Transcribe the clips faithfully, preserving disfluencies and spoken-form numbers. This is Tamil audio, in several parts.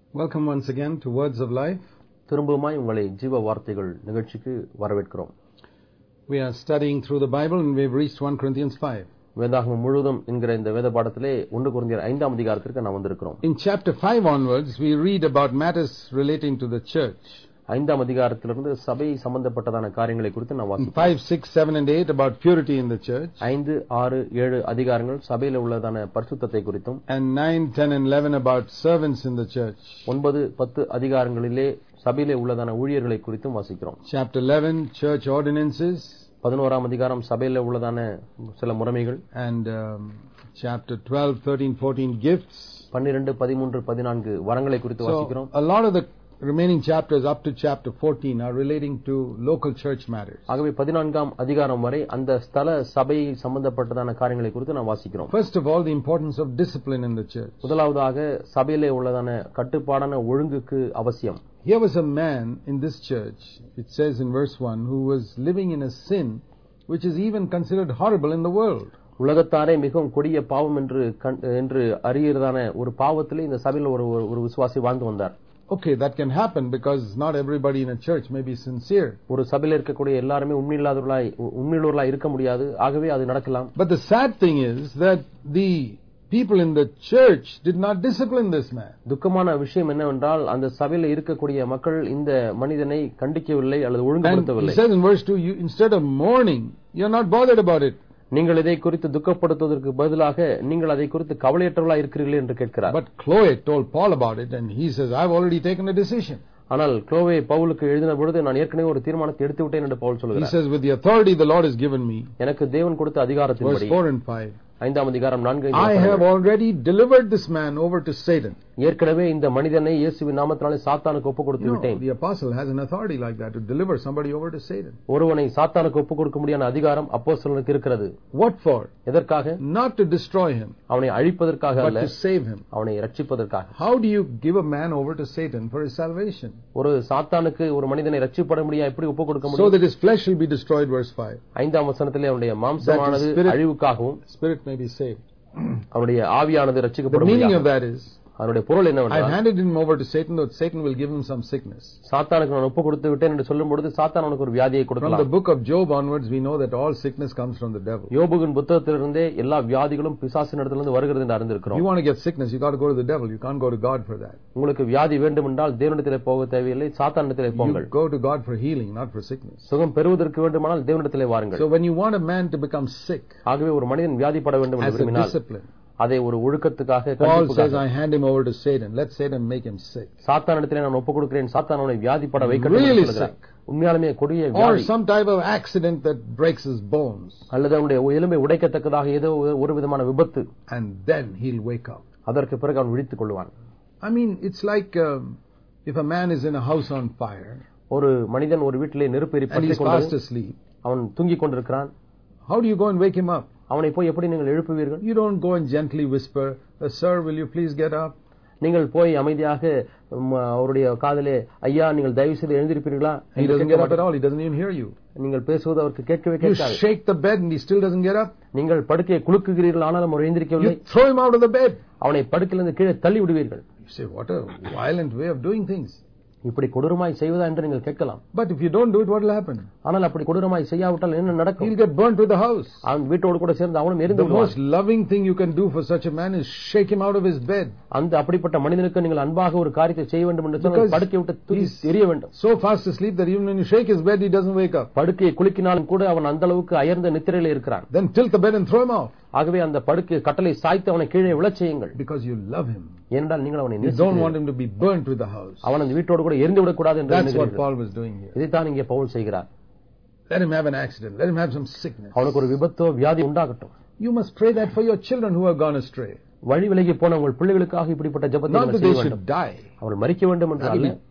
Welcome once again to Words of Life. திரும்பவுமாய் உங்களை ஜீவ வார்த்தைகள் நிகழ்ச்சிக்கு வரவேற்கிறோம். We are studying through the Bible and we've reached First Corinthians five. வேதாகமம் முழுவதும் என்கிற இந்த வேத பாடத்திலே ஒன்று கொரிந்தியர் ஐந்தாம் அதிகாரத்திற்கு நாம் வந்திருக்கிறோம். In chapter five onwards we read about matters relating to the church. ஐந்தாம் அதிகாரத்திலிருந்து சபை சம்பந்தப்பட்டதான காரியங்களை குறித்து நாம் வாசிப்போம். five, six, seven and eight about purity in the church. ஐந்து, ஆறு, ஏழு அதிகாரங்கள் சபையில உள்ளதான பரிசுத்தத்தை குறித்தும், and nine, ten and eleven about servants in the church. ஒன்பது, பத்து அதிகாரங்களிலே சபையிலே உள்ளதான ஊழியர்களை குறித்தும் வாசிக்கிறோம். Chapter eleven church ordinances. பதினோராம் அதிகாரம் சபையில உள்ளதான சில முறைமைகள். And um, chapter twelve, thirteen, fourteen gifts. பன்னிரண்டு, பதிமூன்று, பதினான்கு வரங்களை குறித்து வாசிக்கிறோம். So a lot of the remaining chapters up to chapter fourteen are relating to local church matters. ஆகவே பதினான்காம் அதிகாரம் வரை அந்த ஸ்தல சபை சம்பந்தப்பட்டதான காரியங்களை குறித்து நாம் வாசிக்கிறோம். First of all, the importance of discipline in the church. முதலாவதாக சபையிலே உள்ளதான கட்டுப்பாடான ஒழுங்குக்கு அவசியம். Here was a man in this church, it says in verse one, who was living in a sin which is even considered horrible in the world. உலகத்தாரே மிகவும் கொடிய பாவம் என்று என்று அறியறதான ஒரு பாவத்திலே இந்த சபையில் ஒரு ஒரு விசுவாசி வாழ்ந்து வந்தார். Okay, that can happen because not everybody in a church may be sincere. ஒரு சபையில் இருக்கக்கூடிய எல்லாரும் உண்மையில்லாதவர்களாய் உண்மையுள்ளவர்களாய் இருக்க முடியாது. ஆகவே அது நடக்கலாம். But the sad thing is that the people in the church did not discipline this man. துக்கமான விஷயம் என்னவென்றால் அந்த சபையில் இருக்கக்கூடிய மக்கள் இந்த மனிதனை கண்டிக்கவில்லை அல்லது ஒழுங்குபடுத்தவில்லை. And he says in verse two, you, instead of mourning, you are not bothered about it. நீங்கள் இதை குறித்து துக்கப்படுத்துவதற்கு பதிலாக நீங்கள் அதை குறித்து கவலையற்றவர்களாக இருக்கிறீர்கள் என்று கேட்கிறார். But Chloe told Paul about it and he says, I've already taken a decision. ஆனால் க்ளோவே பவுலுக்கு எழுதின பொழுது நான் ஏற்கனவே ஒரு தீர்மானத்தை எடுத்து விட்டேன் என்று பவுல் சொல்கிறார். He says, with the authority the Lord has given me. எனக்கு தேவன் கொடுத்த அதிகாரத்தின்படி. Verse four and five. ஐந்தாம் அதிகாரம் நான்கு. I have already delivered this man over to Satan. ஏற்கனவே இந்த மனிதனை இயேசுவின் நாமத்தினாலே சாத்தானுக்கு ஒப்புக் கொடுத்து விட்டேன். The apostle has an authority like that to deliver somebody over to Satan. ஒருவனை சாத்தானுக்கு ஒப்புக் கொடுக்க முடியாத அதிகாரம் அப்போஸ்தலனுக்கு இருக்கிறது. What for? எதற்காக? Not to destroy him. அவனை அழிப்பதற்காக அல்ல, but to save him. அவனை இரட்சிப்பதற்காக. How do you give a man over to Satan for his salvation? ஒரு சாத்தானுக்கு ஒரு மனிதனை இரட்சிப்பட முடியாது, எப்படி ஒப்புக் கொடுக்க முடியும்? So that his flesh will be destroyed, verse five. ஐந்தாம் வசனத்திலே அவனுடைய மாம்சமானது அழிவுக்காகவும் spirit may be saved. அவருடைய ஆவியானது இரட்சிக்கப்படும். The meaning of that is, அவருடைய பொருள் என்னவென்றால், I handed him over to Satan, though Satan will give him some sickness. சாத்தானுக்கு நான் ஒப்பு கொடுத்து விட்டேன் என்று சொல்லும் பொழுது சாத்தான் அவனுக்கு ஒரு வியாதியை கொடுக்கலாம். From the book of Job onwards we know that all sickness comes from the devil. யோபுவின் புத்தகத்திலிருந்தே எல்லா வியாதிகளும் பிசாசினிடத்திலிருந்து வருகிறது என்று அறிந்திருக்கிறோம். You want to get sickness, you got to go to the devil. You can't go to God for that. உங்களுக்கு வியாதி வேண்டும் என்றால் தேவனிடத்திலே போக தேவையில்லை, சாத்தானிடத்திலே போங்கள். You go to God for healing, not for sickness. சுகம் பெறுவதற்கு வேண்டுமானால் தேவனிடத்திலே வாருங்கள். So when you want a man to become sick, ஆகவே ஒரு மனிதன் வியாதிப்பட வேண்டும் என்று விரும்பினால், அதை ஒரு ஒழுக்கத்துக்காக Paul says, I hand him over to Satan. Let Satan make him sick. சாத்தானிடத்திலே நான் ஒப்புக் கொடுக்கிறேன், சாத்தான் அவனை வியாதிப்பட வைக்கட்டும் என்று சொல்கிறார். உண்மையாலுமே கொடிய வியாதி, or some type of accident that breaks his bones, அல்லது அவனுடைய எலும்பை உடைக்கத்தக்கதாக ஏதோ ஒரு விதமான விபத்து, and then he'll wake up. அதற்கு பிறகு அவன் விழித்துக் கொள்வான். I mean, it's like um, if a man is in a house on fire, ஒரு மனிதன் ஒரு வீட்டிலே நெருப்பு எரிப்பட்டு fast asleep, அவன் தூங்கிக் கொண்டிருக்கிறான். How do you go and wake him up? அவனை போய் எப்படி நீங்கள் எழுப்புவீர்கள்? You don't go and gently whisper, sir, will you please get up? நீங்கள் போய் அமைதியாக அவருடைய காதிலே, ஐயா நீங்கள் தயவு செய்து எழுந்திருப்பீர்களா? He doesn't get up at all. He doesn't even hear you. நீங்கள் பேசுவது அவருக்கு கேட்கவே கேட்காது. You shake the bed and he still doesn't get up. நீங்கள் படுக்கையை குலுக்குகிறீர்கள், ஆனாலும் அவர் எழுந்திருக்கவில்லை. You throw him out of the bed. அவனை படுக்கையிலிருந்து கீழே தள்ளி விடுவீர்கள். You say, what a violent way of doing things. இப்படி கொடூரமாய் செய்வதா என்று நீங்கள் கேட்கலாம். But if you don't do it, what will happen? ஆனால் அப்படி கொடூரமாய் செய்யாவிட்டால் என்ன நடக்கும்? He'll get burnt with the house. அவன் வீட்டோடு கூட சேர்ந்து அவனும் எரிந்து விடுவான். The most loving thing you can do for such a man is shake him out of his bed. அந்த அப்படிப்பட்ட மனிதனுக்கு நீங்கள் அன்பாக ஒரு காரியத்தை செய்ய வேண்டும் என்று சொன்னால் படுக்கையை விட்டு தூக்கி எறிய வேண்டும். So fast asleep that even when you shake his bed he doesn't wake up. படுக்கையை குலுக்கினாலும் கூட அவன் அந்த அளவுக்கு அயர்ந்த நித்திரையிலே இருக்கிறான். Then tilt the bed and throw him off. ஆகவே அந்த படுக்கை கட்டளை சாய்த்து அவனை கீழே விழச் செய்யுங்கள். Because you love him. ஏனென்றால் நீங்கள் அவனை நேசிக்கிறீர்கள். You don't want him to be burnt with the house. அவன் அந்த வீட்டோடு கூட எரிந்து விடக் கூடாது என்று நினைக்கிறீர்கள். That's what Paul was doing here. இதைத்தான் இங்கே பவுல் செய்கிறார். Let him have an accident. Let him have some sickness. அவனுக்கு ஒரு விபத்தோ வியாதி உண்டாகட்டும். You must pray that for your children who have gone astray. வழி விலகி போன உங்கள் பிள்ளைகளுக்காக இப்படிப்பட்ட ஜெபத்தை நீங்கள் செய்ய வேண்டும். Die. அவர்கள் மரிக்க வேண்டும் என்று அல்ல,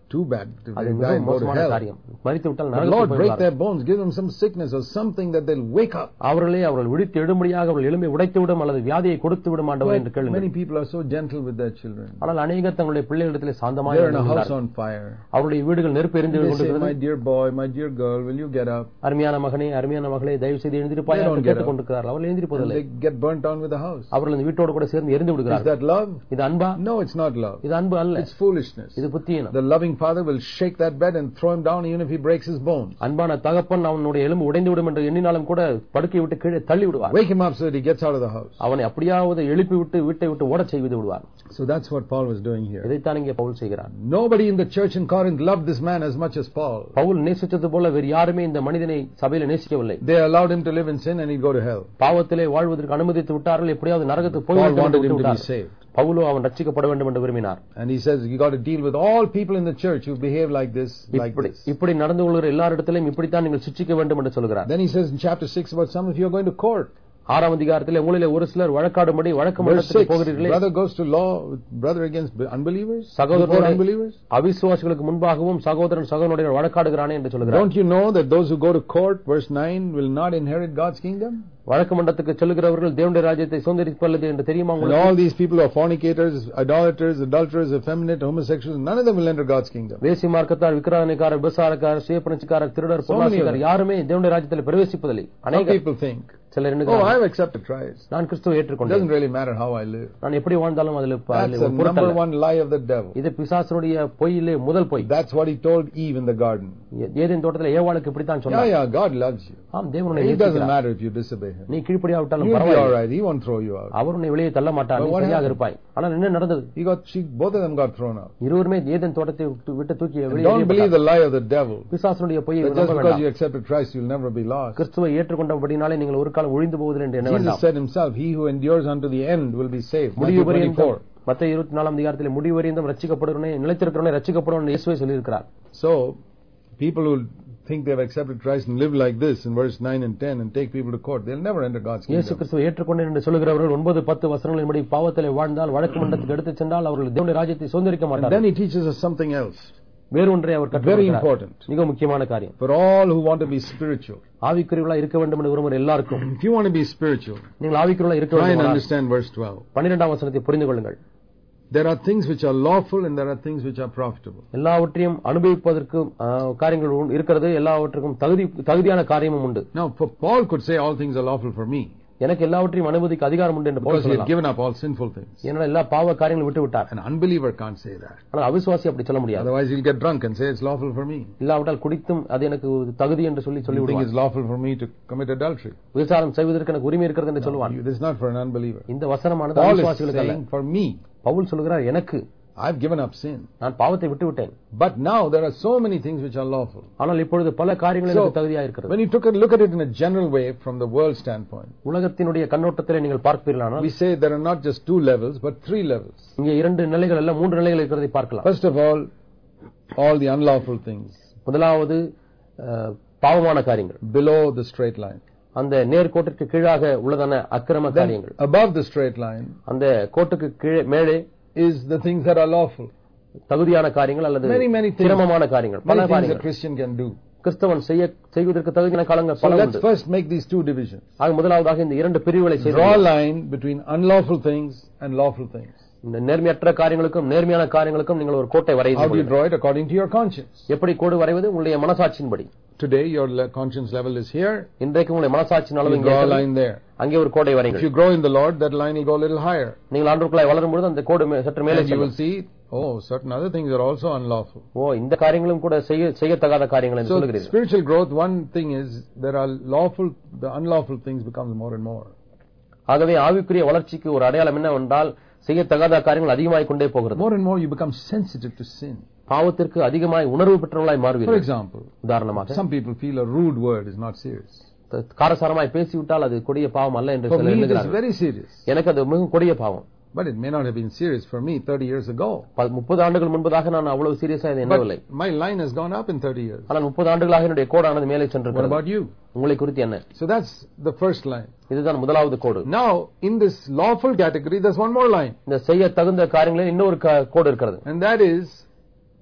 too bad to அது die மிகவும் and go to மோசமான hell. காரியம். மரித்து விட்டால் But நரகத்துக்கு Lord, break போய்விடுவார்கள். their bones, give them some sickness or something that they'll wake up. அவர்களே அவர்கள் விழித்து எழும்படியாக அவர்கள் எலும்பை உடைத்து விடும் அல்லது வியாதியை கொடுத்து விடும் ஆண்டவரே என்று But கேளுங்கள். many people are so gentle with their children. ஆனால் அநேகர் தங்களுடைய பிள்ளைகளிடத்திலே சாந்தமாய் They're in a house இருக்கிறார்கள். on fire. அவருடைய வீடுகள் நெருப்பு எரிந்து They say, கொண்டிருக்கிறது. my dear boy, my dear girl, will you get up? அருமையான மகனே அருமையான மகளே தயவு செய்து எழுந்திருப்பாய் They don't என்று get கேட்டுக் கொண்டிருக்கிறார்கள். அவர்கள் And எழுந்திருப்பதில்லை. they get burnt down with the house. அவர்கள் இந்த வீட்டோடு கூட சேர்ந்து எரிந்து Is விடுகிறார்கள். that love? இது அன்பா? No, it's not love. இது அன்பு அல்ல. It's foolishness. இது புத்தியீனம். The loving father will shake that bed and throw him down even if he breaks his bones. அன்பான தகப்பன் அவனுடைய எலும்பு உடைந்து விடும் என்று எண்ணினாலும் கூட படுக்கை விட்டு கீழே தள்ளி விடுவார். Wake him up so that he gets out of the house. அவனை அப்படியாவது எழுப்பி விட்டு வீட்டை விட்டு ஓடச் செய்து விடுவார். So that's what Paul was doing here. இதைத்தான் இங்கே பவுல் செய்கிறார். Nobody in the church in Corinth loved this man as much as Paul. Pavul நேசித்தது போல வேறு யாருமே இந்த மனிதனை சபையில நேசிக்கவில்லை. They allowed him to live in sin and he'd go to hell. பாவத்திலே வாழ்வதற்கு அனுமதித்து விட்டார்கள். எப்படியாவது நரகத்துக்கு போய் Paul wanted him to be விட்டார். saved. பவுலோ அவன் ரட்சிக்கப்பட வேண்டும் என்று விரும்பினார். And he says you got to deal with all people in the church who behave like this, like இப்படி this. இப்படி நடந்து கொள்கிற எல்லாரிடத்திலும் இப்படித்தான் நீங்கள் சிட்சிக்க வேண்டும் என்று சொல்கிறார். Then he says in chapter six about some of you are going to court. ஆறாம் அதிகாரத்திலே உங்களிலே ஒரு சிலர் வழக்காடும்படி வழக்கு Verse மன்றத்துக்கு six, போகிறீர்களே. brother goes to law with brother against unbelievers, சகோதரர் before unbelievers. அவிசுவாசிகளுக்கு முன்பாகவும் சகோதரன் சகோதரனுடைய வழக்காடுகிறானே என்று சொல்கிறார். Don't you know that those who go to court, verse nine, will not inherit God's kingdom? வழக்கு மன்றத்துக்கு செல்கிறவர்கள் தேவனுடைய ராஜ்யத்தை சுதந்தரிப்பல்லது என்று தெரியுமா And உங்களுக்கு? all these people are fornicators, idolaters, adulterers, effeminate, homosexuals, none of them will enter God's kingdom. வேசி மார்க்கத்தார், விக்கிரகணிக்காரர், விபசாரக்காரர், சுயபரிச்சக்காரர், திருடர், பொருளாசிக்காரர் யாருமே தேவனுடைய ராஜ்யத்தில் பிரவேசிப்பதில்லை. Some அநேக people think, சிலர் oh, எண்ணுகிறார்கள், I have accepted Christ. நான் கிறிஸ்துவை It ஏற்றுக்கொண்டேன். doesn't really matter how I live. நான் எப்படி வாழ்ந்தாலும் அதில் That's the number one lie of the devil. இது பிசாசனுடைய பொய்யிலே முதல் பொய். That's what he told Eve in the garden. Eden தோட்டத்தில் ஏவாளுக்கு இப்படித்தான் Yeah, சொன்னார். yeah, God loves you. ஆம், தேவன் உன்னை It doesn't நேசிக்கிறார். matter if you disobey him. நீ கீழ்ப்படியாவிட்டாலும் You'll be all பரவாயில்லை, right. He won't throw you out. அவர் உன்னை வெளியே தள்ள மாட்டார், நீ But what சரியாக happened? இருப்பாய். ஆனால் என்ன நடந்தது? He got, she, both of them got thrown out. இருவருமே ஏதேன் தோட்டத்தை விட்டு- விட்டு தூக்கி And வெளியே don't believe the lie of the devil. பிசாசனுடைய பொய்யை That நம்ப just because வேண்டாம். you accepted Christ, you'll never be lost. கிறிஸ்துவை ஏற்றுக்கொண்டபடினாலே நீங்கள் ஒரு காலம் ஒழிந்து போவதில்லை என்று எண்ண Jesus வேண்டாம். said himself, he who endures unto the end will be saved. முடிவு Matthew பரியந்தம் twenty-four. மத்திய இருபத்தி நாலாம் அதிகாரத்தில் முடிவு பரியந்தம் ரட்சிக்கப்படுவனே நிலைத்திருக்கிறவனே ரட்சிக்கப்படும் இயேசுவே சொல்லியிருக்கிறார். So, people who think they've accepted Christ and live like this in verse nine and ten and take people to court, they'll never enter God's இயேசு kingdom. கிறிஸ்துவை ஏற்றுக்கொண்டேன் என்று சொல்லுகிறவர்கள் ஒன்பது பத்து வசனங்களின்படி பாவத்திலே வாழ்ந்தால் வழக்கு மன்றத்துக்கு எடுத்துச் சென்றால் அவர்கள் தேவனுடைய ராஜ்யத்தை சுதந்தரிக்க And மாட்டார்கள். then he teaches us something else. வேறொன்றை our Very கற்றுக் important. மிக முக்கியமான காரியம். For all who want to be spiritual. ஆவிக்குரியவர்களா இருக்க வேண்டும் என்று விரும்புகிற எல்லாருக்கும் If you want to be spiritual, நீங்கள் ஆவிக்குரியவர்களா இருக்க try and வேண்டும். understand verse twelve. பன்னிரெண்டாம் வசனத்தை புரிந்து கொள்ளுங்கள். There are things which are lawful and there are things which are profitable. எல்லாவற்றையும் அனுபவிப்பதற்கும் ஆ, காரியங்கள் உண்டு- இருக்கிறது, எல்லாவற்றுக்கும் தகுதி தகுதியான காரியமும் உண்டு. Now, for Paul could say all things are lawful for me எனக்கு எல்லாவற்றையும் அனுமதிக்க அதிகாரம் உண்டு என்று பவுல் because he had சொல்லலாம். given up all sinful things. ஏன்னா எல்லா பாவ காரியங்களும் விட்டு விட்டார். An unbeliever can't say that. ஆனால் அவிசுவாசி அப்படி சொல்ல முடியாது. Otherwise, he'll get drunk and say it's lawful for me. இல்லாவிட்டால் குடித்தும் அது எனக்கு ஒரு தகுதி என்று சொல்லி சொல்லி You think விடுவார். it's lawful for me to commit adultery? விசாரம் செய்வதற்கு எனக்கு உரிமை இருக்கிறது என்று சொல்லுவான். This is not for an unbeliever. இந்த வசனமானது Paul is அவிசுவாசிகளுக்கு அல்ல. saying for me, பவுல் சொல்கிறார், எனக்கு I've given up sin. நான் பாவத்தை விட்டு விட்டேன். But now there are so many things which are lawful. ஆனால் இப்பொழுது பல காரியங்கள் So, எனக்கு தகுதியாக இருக்கிறது. when you took a look at it in a general way from the world standpoint, உலகத்தினுடைய கண்ணோட்டத்திலே நீங்கள் பார்ப்பீர்களானால் we say there are not just two levels, but three levels. இங்கே இரண்டு நிலைகள் அல்ல மூன்று நிலைகள் இருக்கிறதை பார்க்கலாம். First of all, all the unlawful things முதலாவது அஹ், பாவமான காரியங்கள், below the straight line. அந்த நேர்கோட்டிற்கு கீழாக உள்ளதான அக்கிரம Then காரியங்கள். above the straight line அந்த கோட்டுக்கு கீழே மேலே is the things that are lawful. தகுதியான காரியங்கள் அல்லது Many, many things. சிரமமான காரியங்கள், பல Many things a காரியங்கள் Christian can do. கிறிஸ்தவன் செய்ய செய்வதற்கு தகுதியான காலங்கள் So பல let's உண்டு. first make these two divisions. ஆக முதலாவதாக இந்த இரண்டு பிரிவுகளை செய்து Draw a line between unlawful things and lawful things. இந்த நேர்மையற்ற காரியங்களுக்கும் நேர்மையான காரியங்களுக்கும் நீங்கள் ஒரு கோட்டை How do you வரைய draw it? According to your conscience. எப்படி கோடு வரைவது? உங்களுடைய மனசாட்சியின்படி. Today your le- conscience level is here. இன்றைக்கு உங்களுடைய மனசாட்சியின் அளவு You இங்கே draw a இருக்கிறது. line there. அங்கே ஒரு கோடை If வரைங்கள். you grow in the Lord, that line will go a little higher. நீங்கள் ஆண்டவருக்குள்ளாய் வளரும் பொழுது அந்த கோடு மே- சற்று மேலே And you will செல்லும். see, oh, certain other things are also unlawful. ஓ, இந்த காரியங்களும் கூட செய்ய செய்யத்தகாத காரியங்கள் என்று So சொல்கிறீர்கள். spiritual growth, one thing is there are lawful, the unlawful things becomes more and more. ஆகவே ஆவிக்குரிய வளர்ச்சிக்கு ஒரு அடையாளம் என்னவென்றால் செய்யத்தகாத காரியங்கள் அதிகமாகிக் கொண்டே போகிறது. More and more you become sensitive to sin. பாவத்திற்கு அதிகமாய் உணர்வு பெற்றவர்களாய் For மாறுவீர்கள். example, உதாரணமாக some people feel a rude word is not serious. த- காரசாரமாய் பேசிவிட்டால் அது கொடிய பாவம் அல்ல என்று For சிலர் me it is எண்ணுகிறார்கள். very serious. எனக்கு அது மிகவும் கொடிய பாவம். But it may not have been serious for me thirty years ago. ப- முப்பது ஆண்டுகள் முன்பதாக நான் அவ்வளவு சீரியஸா இதை எண்ணவில்லை. But my line has gone up in thirty years. ஆனால் முப்பது ஆண்டுகளாக என்னுடைய கோடானது மேலே What சென்றிருக்கிறது. about you? உங்களை குறித்து என்ன? So that's the first line. இதுதான் முதலாவது கோடு. Now, in this lawful category, there's one more line. இந்த செய்ய தகுந்த காரியங்களில் இன்னொரு க- கோடு இருக்கிறது. And that is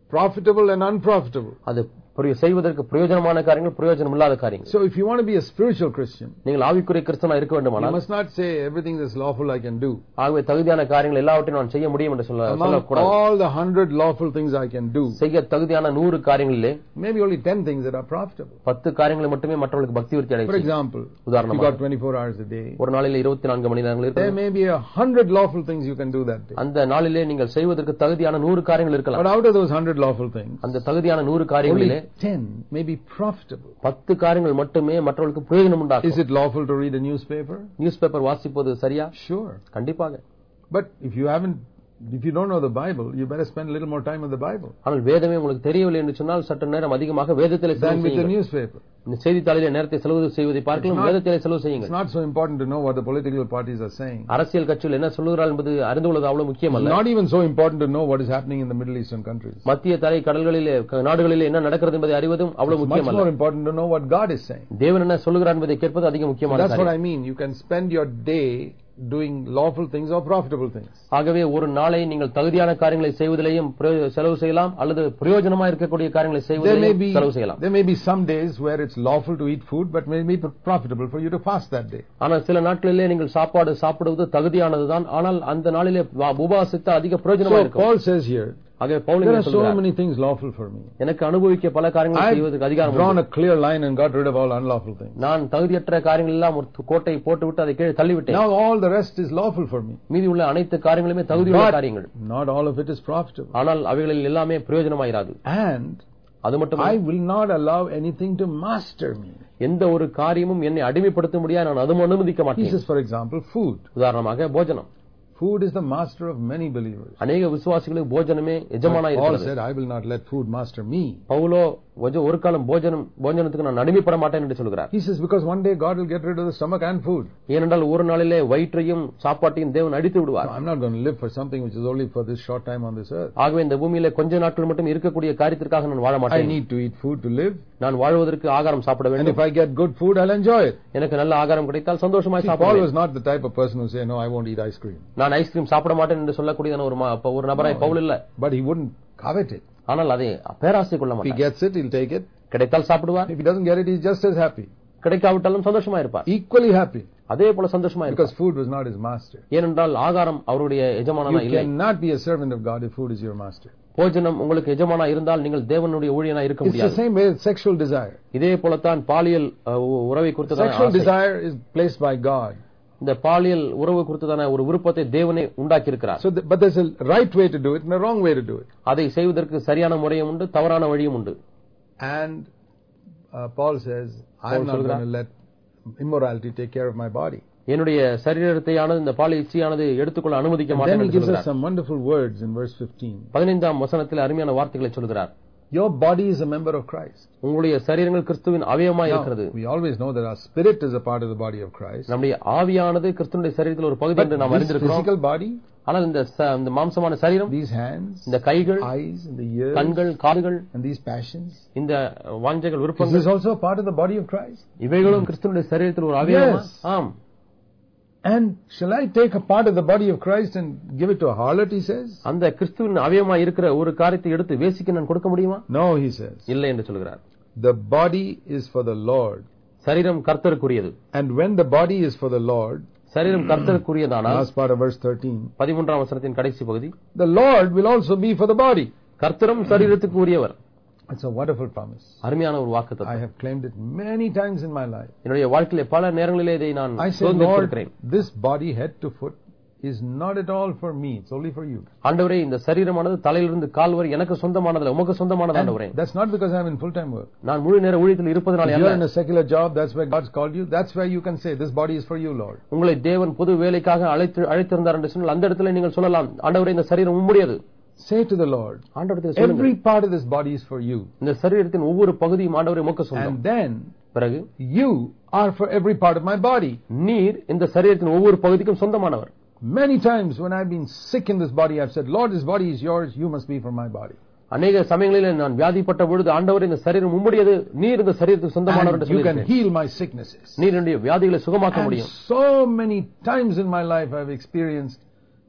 profitable and unprofitable. அது செய்வதற்கு பிரயோஜனமான காரியங்கள், பிரயோஜனம் இல்லாத காரியங்கள். So if you want to be a spiritual Christian, நீங்கள் ஆவிக்குரிய கிறிஸ்தவனா இருக்க வேண்டுமானால், you must not say everything is lawful I can do. ஆகவே தகுதியான காரியங்கள் எல்லாவற்றையும் நான் செய்ய முடியும் என்று சொல்ல சொல்லக்கூடாது. All the hundred lawful things I can do, செய்ய தகுதியான நூறு காரியங்களிலே maybe only ten things that are profitable. பத்து காரியங்களை மட்டுமே மற்றவர்களுக்கு பக்தி விருத்தி அடைய. For example, உதாரணமாக, you got twenty-four hours a day. ஒரு நாளிலே இருபத்தி நான்கு மணி நேரங்கள் இருக்கு. There may be a hundred lawful things you can do that day. அந்த நாளிலே நீங்கள் செய்வதற்கு தகுதியான நூறு காரியங்கள் இருக்கலாம். But out of those hundred lawful things, அந்த தகுதியான நூறு காரியங்களிலே ten may be profitable. பத்து காரியங்கள் மட்டுமே மற்றவர்களுக்கு பிரயோஜனம் உண்டாக்கும். Is it lawful to read a newspaper? Newspaper வாசிப்பது சரியா? Sure. கண்டிப்பாக. But if you haven't if you don't know the Bible, you better spend a little more time with the Bible. ஆனால் வேதமே உங்களுக்கு தெரியவில்லை என்று சொன்னால் சற்று நேரம் அதிகமாக வேதத்திலே செலவு செய்யுங்கள். Than with the newspaper. இந்த செய்தித்தாளிலே நேரத்தை செலவு செய்வதை பார்க்கலாம் வேதத்திலே செலவு செய்யுங்கள். It's not so important to know what the political parties are saying. அரசியல் கட்சிகள் என்ன சொல்கிறார்கள் என்பது அறிந்து கொள்வது அவ்வளவு முக்கியமல்ல. Not even so important to know what is happening in the Middle Eastern countries. மத்திய தரை கடல்களிலே நாடுகளிலே என்ன நடக்கிறது என்பதை அறிவதும் அவ்வளவு முக்கியமல்ல. It's much more important to know what God is saying. தேவன் என்ன சொல்கிறார் என்பதை கேட்பது அதிக முக்கியமான காரியம். That's what I mean. You can spend your day doing lawful things or profitable things. ஆகவே ஒரு நாளை நீங்கள் தகுதியான காரியங்களை செய்வதிலேயும் செலவு செய்யலாம் அல்லது பிரயோஜனமா இருக்கக்கூடிய காரியங்களை செய்வதிலேயும் செலவு செய்யலாம். There may be some days where it's lawful to eat food but may be profitable for you to fast that day. ஆனால் சில நாட்களிலே நீங்கள் சாப்பாடு சாப்பிடுவது தகுதியானதுதான், ஆனால் அந்த நாளிலே உபவாசித்த அதிக பிரயோஜனமா இருக்கும். So Paul says here, ஆகவே Pavul there are so many things lawful for me. எனக்கு அனுபவிக்க பல காரியங்களை செய்வதற்கு அதிகாரம் உண்டு. Drawn a clear line and got rid of all unlawful things. நான் தகுதியற்ற காரியங்கள் எல்லாம் ஒரு கோட்டை போட்டுவிட்டு அதை கீழே தள்ளிவிட்டேன். Now all the rest is lawful for me. மீதி உள்ள அனைத்து காரியங்களுமே தகுதியுள்ள காரியங்கள். Not all of it is profitable. ஆனால் அவைகளில் எல்லாமே பிரயோஜனமாயிராது. And அது மட்டும் I will not allow anything to master me. எந்த ஒரு காரியமும் என்னை அடிமைப்படுத்த முடியாது, நான் அதுவும் அனுமதிக்க மாட்டேன். This is for example food. உதாரணமாக போஜனம். Food is the master of many believers. அநேக விசுவாசிகளுக்கு போஜனமே எஜமானா இருக்கிறது. Paul said, I will not let food master me. பவுலோ ஒரு காலம் போஜனம் போஜனத்துக்கு நான் அடிமைப்பட மாட்டேன் என்று சொல்கிறார். He says because one day God will get rid of the stomach and food. ஏனென்றால் ஒரு நாளிலே வயிற்றையும் சாப்பாட்டையும் தேவன் அடித்து விடுவார். I'm not going to live for something which is only for this short time on this earth. ஆகவே இந்த பூமியிலே கொஞ்ச நாட்கள் மட்டும் இருக்கக்கூடிய காரியத்திற்காக நான் வாழ மாட்டேன். I need to eat food to live. நான் வாழ்வதற்கு ஆகாரம் சாப்பிட வேண்டும். And if I get good food I'll enjoy it. எனக்கு நல்ல ஆகாரம் கிடைத்தால் சந்தோஷமாய் சாப்பிடுவேன். Paul was not the type of person who say no I won't eat ice cream. நான் ஐஸ்கிரீம் சாப்பிட மாட்டேன் என்று சொல்லக்கூடியதான ஒரு ஒரு நபராய் பவுல் இல்ல. But he wouldn't covet it. ஆனால் அதை பேராசை கொள்ள மாட்டார். If he gets it he'll take it. கிடைத்தால் சாப்பிடுவார். If he doesn't get it he's just as happy. கிடைக்காவிட்டாலும் சந்தோஷமா இருப்பார். Equally happy. அதே போல சந்தோஷமா இருப்பார். Because food was not his master. ஏனென்றால் ஆகாரம் அவருடைய எஜமானனா இல்லை. You cannot be a servant of God if food is your master. போஜனம் உங்களுக்கு எஜமானா இருந்தால் நீங்கள் தேவனுடைய ஊழியனா இருக்க முடியாது. It's the same way with sexual desire. இதே போல தான் பாலியல் உறவை குறித்ததான ஆசை. Sexual desire is placed by God. இந்த பாலியல் உறவு குறித்ததான ஒரு விருப்பத்தை தேவனே உண்டாக்கி இருக்கிறார். So but there's a right way to do it and a wrong way to do it. அதை செய்வதற்கு சரியான முறையும் உண்டு, தவறான வழியும் உண்டு. And uh, Paul says I'm not going to let immorality take care of my body. என்னுடைய சரீரத்தையானது இந்த பாலியல் இச்சையானது எடுத்துக்கொள்ள அனுமதிக்க மாட்டேன் என்று சொல்கிறார். Then he gives us some wonderful words in verse fifteen. பதினைந்தாம் வசனத்தில் அருமையான வார்த்தைகளை சொல்கிறார். Your body is a member of Christ. உங்களுடைய சரீரங்கள் கிறிஸ்துவின் அவயவமாய் இருக்கிறது. We always know that our spirit is a part of the body of Christ. நம்முடைய ஆவியானது கிறிஸ்துவினுடைய சரீரத்தில் ஒரு பகுதி என்று நாம் அறிந்திருக்கிறோம். Physical body, ஆனால் இந்த இந்த மாம்சமான சரீரம், these hands, இந்த கைகள், eyes and the ears, கண்கள், காதுகள், and these passions, இந்த வாஞ்சைகள், விருப்பங்கள், this is also a part of the body of Christ. இவைகளும் கிறிஸ்துவினுடைய சரீரத்தில் ஒரு அவயவமா? ஆம். And shall I take a part of the body of Christ and give it to a harlot, he says? அந்த கிறிஸ்துவின் அவயவமா இருக்கிற ஒரு காரியத்தை எடுத்து வேசிக்கு நான் கொடுக்க முடியுமா? No, he says. இல்லை என்று சொல்கிறார். The body is for the Lord. சரீரம் கர்த்தருக்குரியது. And when the body is for the Lord, சரீரம் கர்த்தருக்குரியதானால், last part of verse thirteen, பதிமூன்றாம் வசனத்தின் கடைசி பகுதி, the Lord will also be for the body. கர்த்தரும் சரீரத்துக்கு உரியவர். It's a wonderful promise. அருமையான ஒரு வாக்குத்தத்தம். I have claimed it many times in my life. என்னுடைய வாழ்க்கையிலே பல நேரங்களிலே இதை நான் சொல்லியிருக்கிறேன். This body head to foot is not at all for me, it's only for you. ஆண்டவரே, இந்த சரீரமானது தலையிலிருந்து கால் வரை எனக்கு சொந்தமானதல்ல, உமக்கு சொந்தமானது ஆண்டவரே. That's not because I'm in full time work. நான் முழு நேர ஊழியத்தில் இருப்பதனால அல்ல. You're in a secular job, that's where God's called you. That's where you can say this body is for you, Lord. உங்களை தேவன் பொது வேலைக்காக அழைத்து அழைத்திருந்தார் என்று சொன்னால் அந்த இடத்துல நீங்கள் சொல்லலாம், ஆண்டவரே இந்த சரீரம் உம்முடையது. Say to the Lord, every part of this body is for you. இந்த சரீரத்தின் ஒவ்வொரு பகுதியும் ஆண்டவரே உமக்கு சொந்தம். And then பிறகு you are for every part of my body. நீர் இந்த சரீரத்தின் ஒவ்வொரு பகுதிக்கும் சொந்தமானவர். Many times when I've been sick in this body, I've said, Lord, this body is yours, you must be for my body. அநேக சமயங்களில் நான் வியாதிப்பட்ட பொழுது, ஆண்டவரே இந்த சரீரம் உம்முடையது, நீர் இந்த சரீரத்துக்கு சொந்தமானவர் என்று சொல்லியிருக்கிறேன். You can heal my sicknesses. நீர் என்னுடைய வியாதிகளை சுகமாக்க முடியும். So many times in my life I've experienced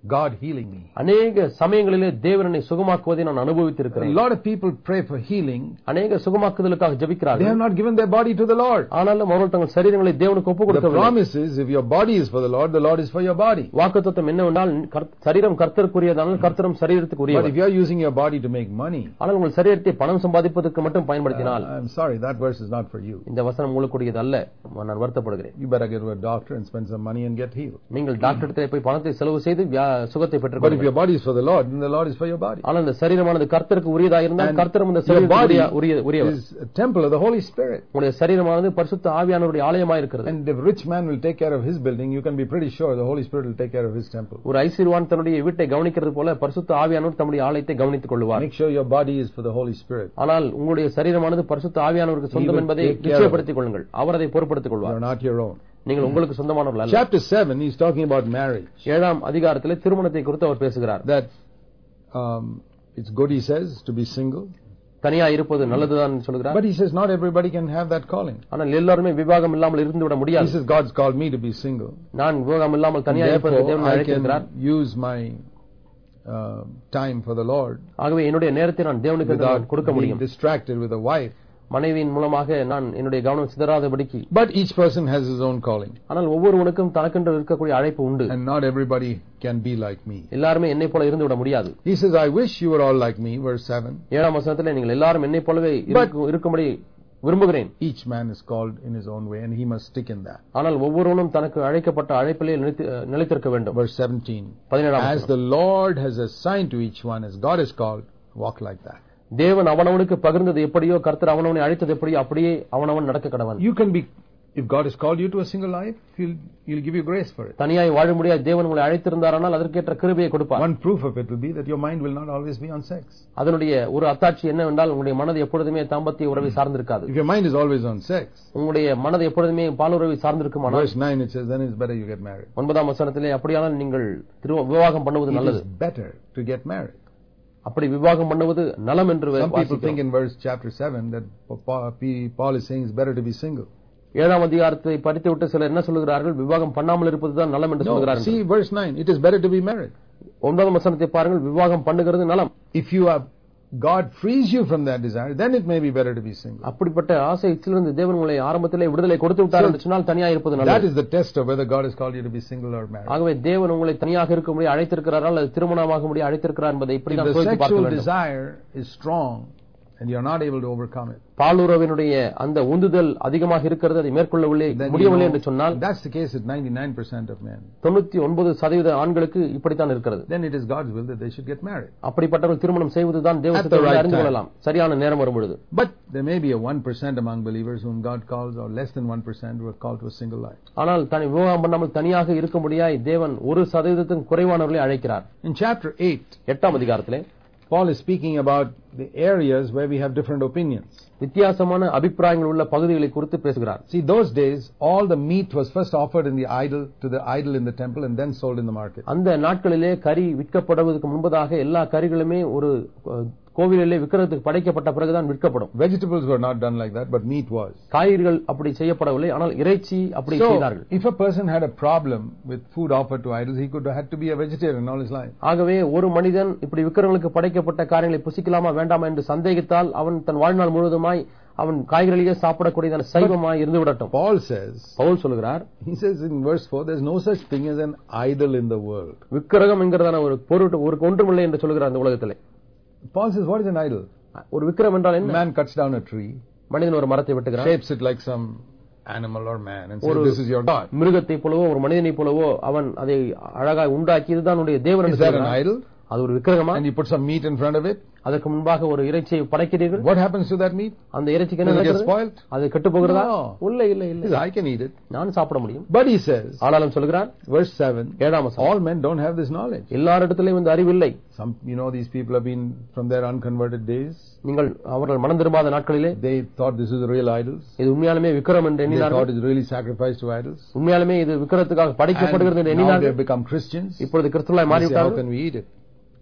God healing me. அநேக சமயங்களிலே தேவன் என்னை சுகமாக்குவதை நான் A அனுபவித்திருக்கிறேன். lot of people pray for healing. அநேக சுகமாக்குதலுக்காக They ஜெபிக்கிறார்கள். have not given their body to the Lord. ஆனாலும் அவர்கள் தங்கள் சரீரங்களை தேவனுக்கு ஒப்புக் The கொடுக்கவில்லை. promise is, if your body is for the Lord, the Lord is for your body. வாக்குத்தத்தம் என்னவென்றால் கர்த்த- சரீரம் கர்த்தருக்குரியதானால் கர்த்தரும் சரீரத்துக்கு But உரியவர். if you are using your body to make money, ஆனால் உங்கள் சரீரத்தை பணம் சம்பாதிப்பதற்கு மட்டும் பயன்படுத்தினால் uh, I'm sorry, that verse is not for you. இந்த வசனம் உங்களுக்குரியது அல்ல. நான் வருத்தப்படுகிறேன். You better get to a doctor and spend some money and get healed. நீங்கள் டாக்டர் இடத்திலே போய் பணத்தை செலவு செய்து வியா- சுகத்தை But if பெற்றுக்கொள்ளுங்கள். your body is for the Lord, then the Lord is for your body. ஆனால் இந்த சரீரமானது கர்த்தருக்கு உரியதா இருந்தால் And கர்த்தரும் இந்த your சரீரத்துக்கு body உரிய- உரிய- உரியவர். is a temple of the Holy Spirit. உங்களுடைய சரீரமானது பரிசுத்த ஆவியானவருடைய ஆலயமாக இருக்கிறது. And if a rich man will take care of his building, you can be pretty sure the Holy Spirit will take care of his temple. ஒரு ஐஸ்வர்யவான் தன்னுடைய வீட்டை கவனிக்கிறது போல பரிசுத்த ஆவியானவர் தம்முடைய ஆலயத்தை கவனித்துக் கொள்வார். Make sure your body is for the Holy Spirit. ஆனால் உங்களுடைய சரீரமானது பரிசுத்த ஆவியானவருக்கு He சொந்தம் will என்பதை take care of it. நிச்சயப்படுத்திக் கொள்ளுங்கள். அவர் அதை பொறுப்படுத்திக் You கொள்வார். are not your own. நீங்கள் உங்களுக்கு சொந்தமானவர்கள் அல்ல. Chapter seven, he's talking about marriage. ஏழாம் அதிகாரத்திலே திருமணத்தை குறித்து அவர் பேசுகிறார். That um, it's good, he says, to be single. தனியா இருப்பது நல்லதுதான் சொல்கிறார். But he says not everybody can have that calling. ஆனால் எல்லாருமே விவாகம் இல்லாமல் இருந்து விட He முடியாது. says God's called me to be single. நான் விவாகம் இல்லாமல் தனியா இருப்பதற்கு Therefore, தேவன் I அழைத்திருக்கிறார். can use my uh, time for the Lord ஆகவே என்னுடைய நேரத்தை நான் தேவனுக்கு என்று நான் without கொடுக்க being முடியும். distracted with a wife. மனைவியின் மூலமாக நான் என்னுடைய கவனம் சிதறாதபடிக்கு. But each person has his own calling. ஆனால் ஒவ்வொருவனுக்கும் தனக்கென்று இருக்கக்கூடிய அழைப்பு உண்டு. And not everybody can be like me. எல்லாருமே என்னை போல இருந்து விட முடியாது. He says, I wish you were all like me, verse seven. ஏழாம் வசனத்திலே நீங்கள் எல்லாரும் என்னை போலவே இருக்கு- இருக்கும்படி விரும்புகிறேன். Each man is called in his own way and he must stick in that. ஆனால் ஒவ்வொருவனும் தனக்கு அழைக்கப்பட்ட அழைப்பிலே நிலைத்து- நிலைத்திருக்க வேண்டும். Verse seventeen. பதினேழாம் As வசனம். the Lord has assigned to each one, as God has called, walk like that. தேவன் அவனவனுக்கு பகிர்ந்தது எப்படியோ கர்த்தர் அவனவனை அழைத்தது எப்படியோ அப்படியே அவனவன் நடக்க கடவன். You can be, if God has called you to a single life, he'll, he'll give you grace for it. தனியாய் வாழ முடியாது தேவன் உங்களை அழைத்திருந்தாரானால் அதற்கேற்ற கிருபையை கொடுப்பார். One proof of it will be that your mind will not always be on sex. அதனுடைய ஒரு அத்தாட்சி என்னவென்றால் உங்களுடைய மனது எப்பொழுதுமே தாம்பத்திய உறவை சார்ந்திருக்காது. If your mind is always on sex, உங்களுடைய மனது எப்பொழுதுமே பாலுறவை சார்ந்திருக்குமானால் verse nine it says, then it's better you get married. ஒன்பதாம் வசனத்திலே அப்படியானால் நீங்கள் திரு- விவாகம் பண்ணுவது It நல்லது. is better to get married. அப்படி விவாகம் பண்ணுவது நலம் என்று Some people வாசிக்கிறோம். think in verse chapter seven that Pa- P- Paul is saying it's better to be single. ஏழாம் அதிகாரத்தை படித்துவிட்டு சிலர் என்ன சொல்கிறார்கள், விவாகம் பண்ணாமல் இருப்பதுதான் நலம் என்று No, சொல்கிறார்கள். see verse nine, it is better to be married. ஒன்பதாம் வசனத்தை பாருங்கள், விவாகம் பண்ணுகிறது நலம். If you have, God frees you from that desire, then it may be better to be single. அப்படிப்பட்ட ஆசை இச்சிலிருந்து தேவன் உங்களை ஆரம்பத்திலே விடுதலை கொடுத்து விட்டார் என்று சொன்னால் தனியாக இருப்பது That நல்லது. is the test of whether God has called you to be single or married. ஆகவே தேவன் உங்களை தனியாக இருக்கும்படி அழைத்திருக்கிறாரா அல்லது திருமணமாக முடிய அழைத்திருக்கிறார் என்பதை இப்படி If தான் the சோதித்து பார்க்க sexual வேண்டும். desire is strong and you are not able to overcome it, பாலுறவினுடைய அந்த உந்துதல் அதிகமாக இருக்கிறது, அதை மேற்கொள்ளவில்லை then you முடியவில்லை என்று know, சொன்னால் that's the case with ninety-nine percent of men. தொண்ணூத்தி ஒன்பது சதவீத ஆண்களுக்கு இப்படித்தான் இருக்கிறது. Then it is God's will that they should get married. அப்படிப்பட்டவர்கள் திருமணம் செய்வதுதான் தேவ At the சித்தத்தை right அறிந்து time. கொள்ளலாம் சரியான நேரம் வரும்பொழுது. But there may be a one percent among believers whom God calls, or less than one percent who are called to a single life. ஆனால் தனி விவாகம் பண்ணாமல் தனியாக இருக்க முடியாய் தேவன் ஒரு சதவீதத்தின் குறைவானவர்களை அழைக்கிறார். In chapter eight, எட்டாம் அதிகாரத்திலே Paul is speaking about the areas where we have different opinions. வித்தியாசமான அபிப்பிராயங்கள் உள்ள பகுதிகளை குறித்து பேசுகிறார். See, those days, all the meat was first offered in the idol, to the idol in the temple, and then sold in the market. அந்த நாட்களிலே கறி விற்கப்படுவதற்கு முன்பதாக எல்லா கறிகளுமே ஒரு அஹ், கோவிலிலே விற்கிறதுக்கு படைக்கப்பட்ட பிறகுதான் விற்கப்படும். Vegetables were not done like that, but meat was. காய்கறிகள் அப்படி செய்யப்படவில்லை, ஆனால் இறைச்சி அப்படி So, செய்தார்கள். if a person had a problem with food offered to idols, he could have had to be a vegetarian all his life. ஆகவே ஒரு மனிதன் இப்படி விக்கிரங்களுக்கு படைக்கப்பட்ட காரியங்களை புசிக்கலாமா வேண்டாமா என்று சந்தேகித்தால் அவன் தன் வாழ்நாள் முழுவதுமாய் அவன் காய்கறிலேயே சாப்பிடக்கூடிய சைவமாய் இருந்து விடட்டும். Paul says, பவுல் சொல்கிறார், he says in verse four, there's no such thing as an idol in the world. விக்கிரகம் என்கிறதான ஒரு பொருள் ஒரு ஒன்றுமில்லை என்று சொல்கிறார் அந்த உலகத்திலே. Paul says, what is an idol? ஒரு விக்கிரகம் என்றால் A என்ன? man cuts down a tree, மனிதன் ஒரு மரத்தை வெட்டுகிறான், shapes it like some animal or man, and says, this is your God. மிருகத்தை போலவோ ஒரு மனிதனை போலவோ அவன் அதை அழகாய் உண்டாக்கி இதுதான் உன்னுடைய தேவன் Is என்று that an சொல்கிறான். idol? அது ஒரு விக்கிரகமா? And you put some meat in front of it. அதற்கு முன்பாக ஒரு இறைச்சியை படைக்கிறீர்கள். What happens to that meat? அந்த இறைச்சிக்கு என்ன Does it get நடக்கிறது? spoiled? அது கெட்டு போகிறதா? No. இல்லை இல்லை இல்லை, He says, I can eat it. நான் சாப்பிட முடியும். But he says, ஆனாலும் சொல்கிறார், verse seven, ஏழாம் வசனம், all men don't have this knowledge. எல்லாரிடத்திலும் இந்த அறிவு இல்லை. Some, you know, these people have been from their unconverted days. நீங்கள் அவர்கள் மனம் திரும்பாத நாட்களிலே They thought this is the real idols. இது உண்மையாலுமே விக்கிரம் என்று They thought எண்ணினார்கள். it's really sacrificed to idols. உண்மையாலுமே இது விக்கிரத்துக்காக படைக்கப்படுகிறது என்று And now they have எண்ணினார்கள். become Christians. இப்பொழுது கிறிஸ்துவாய் They say, how மாறிவிட்டார்கள். can we eat it?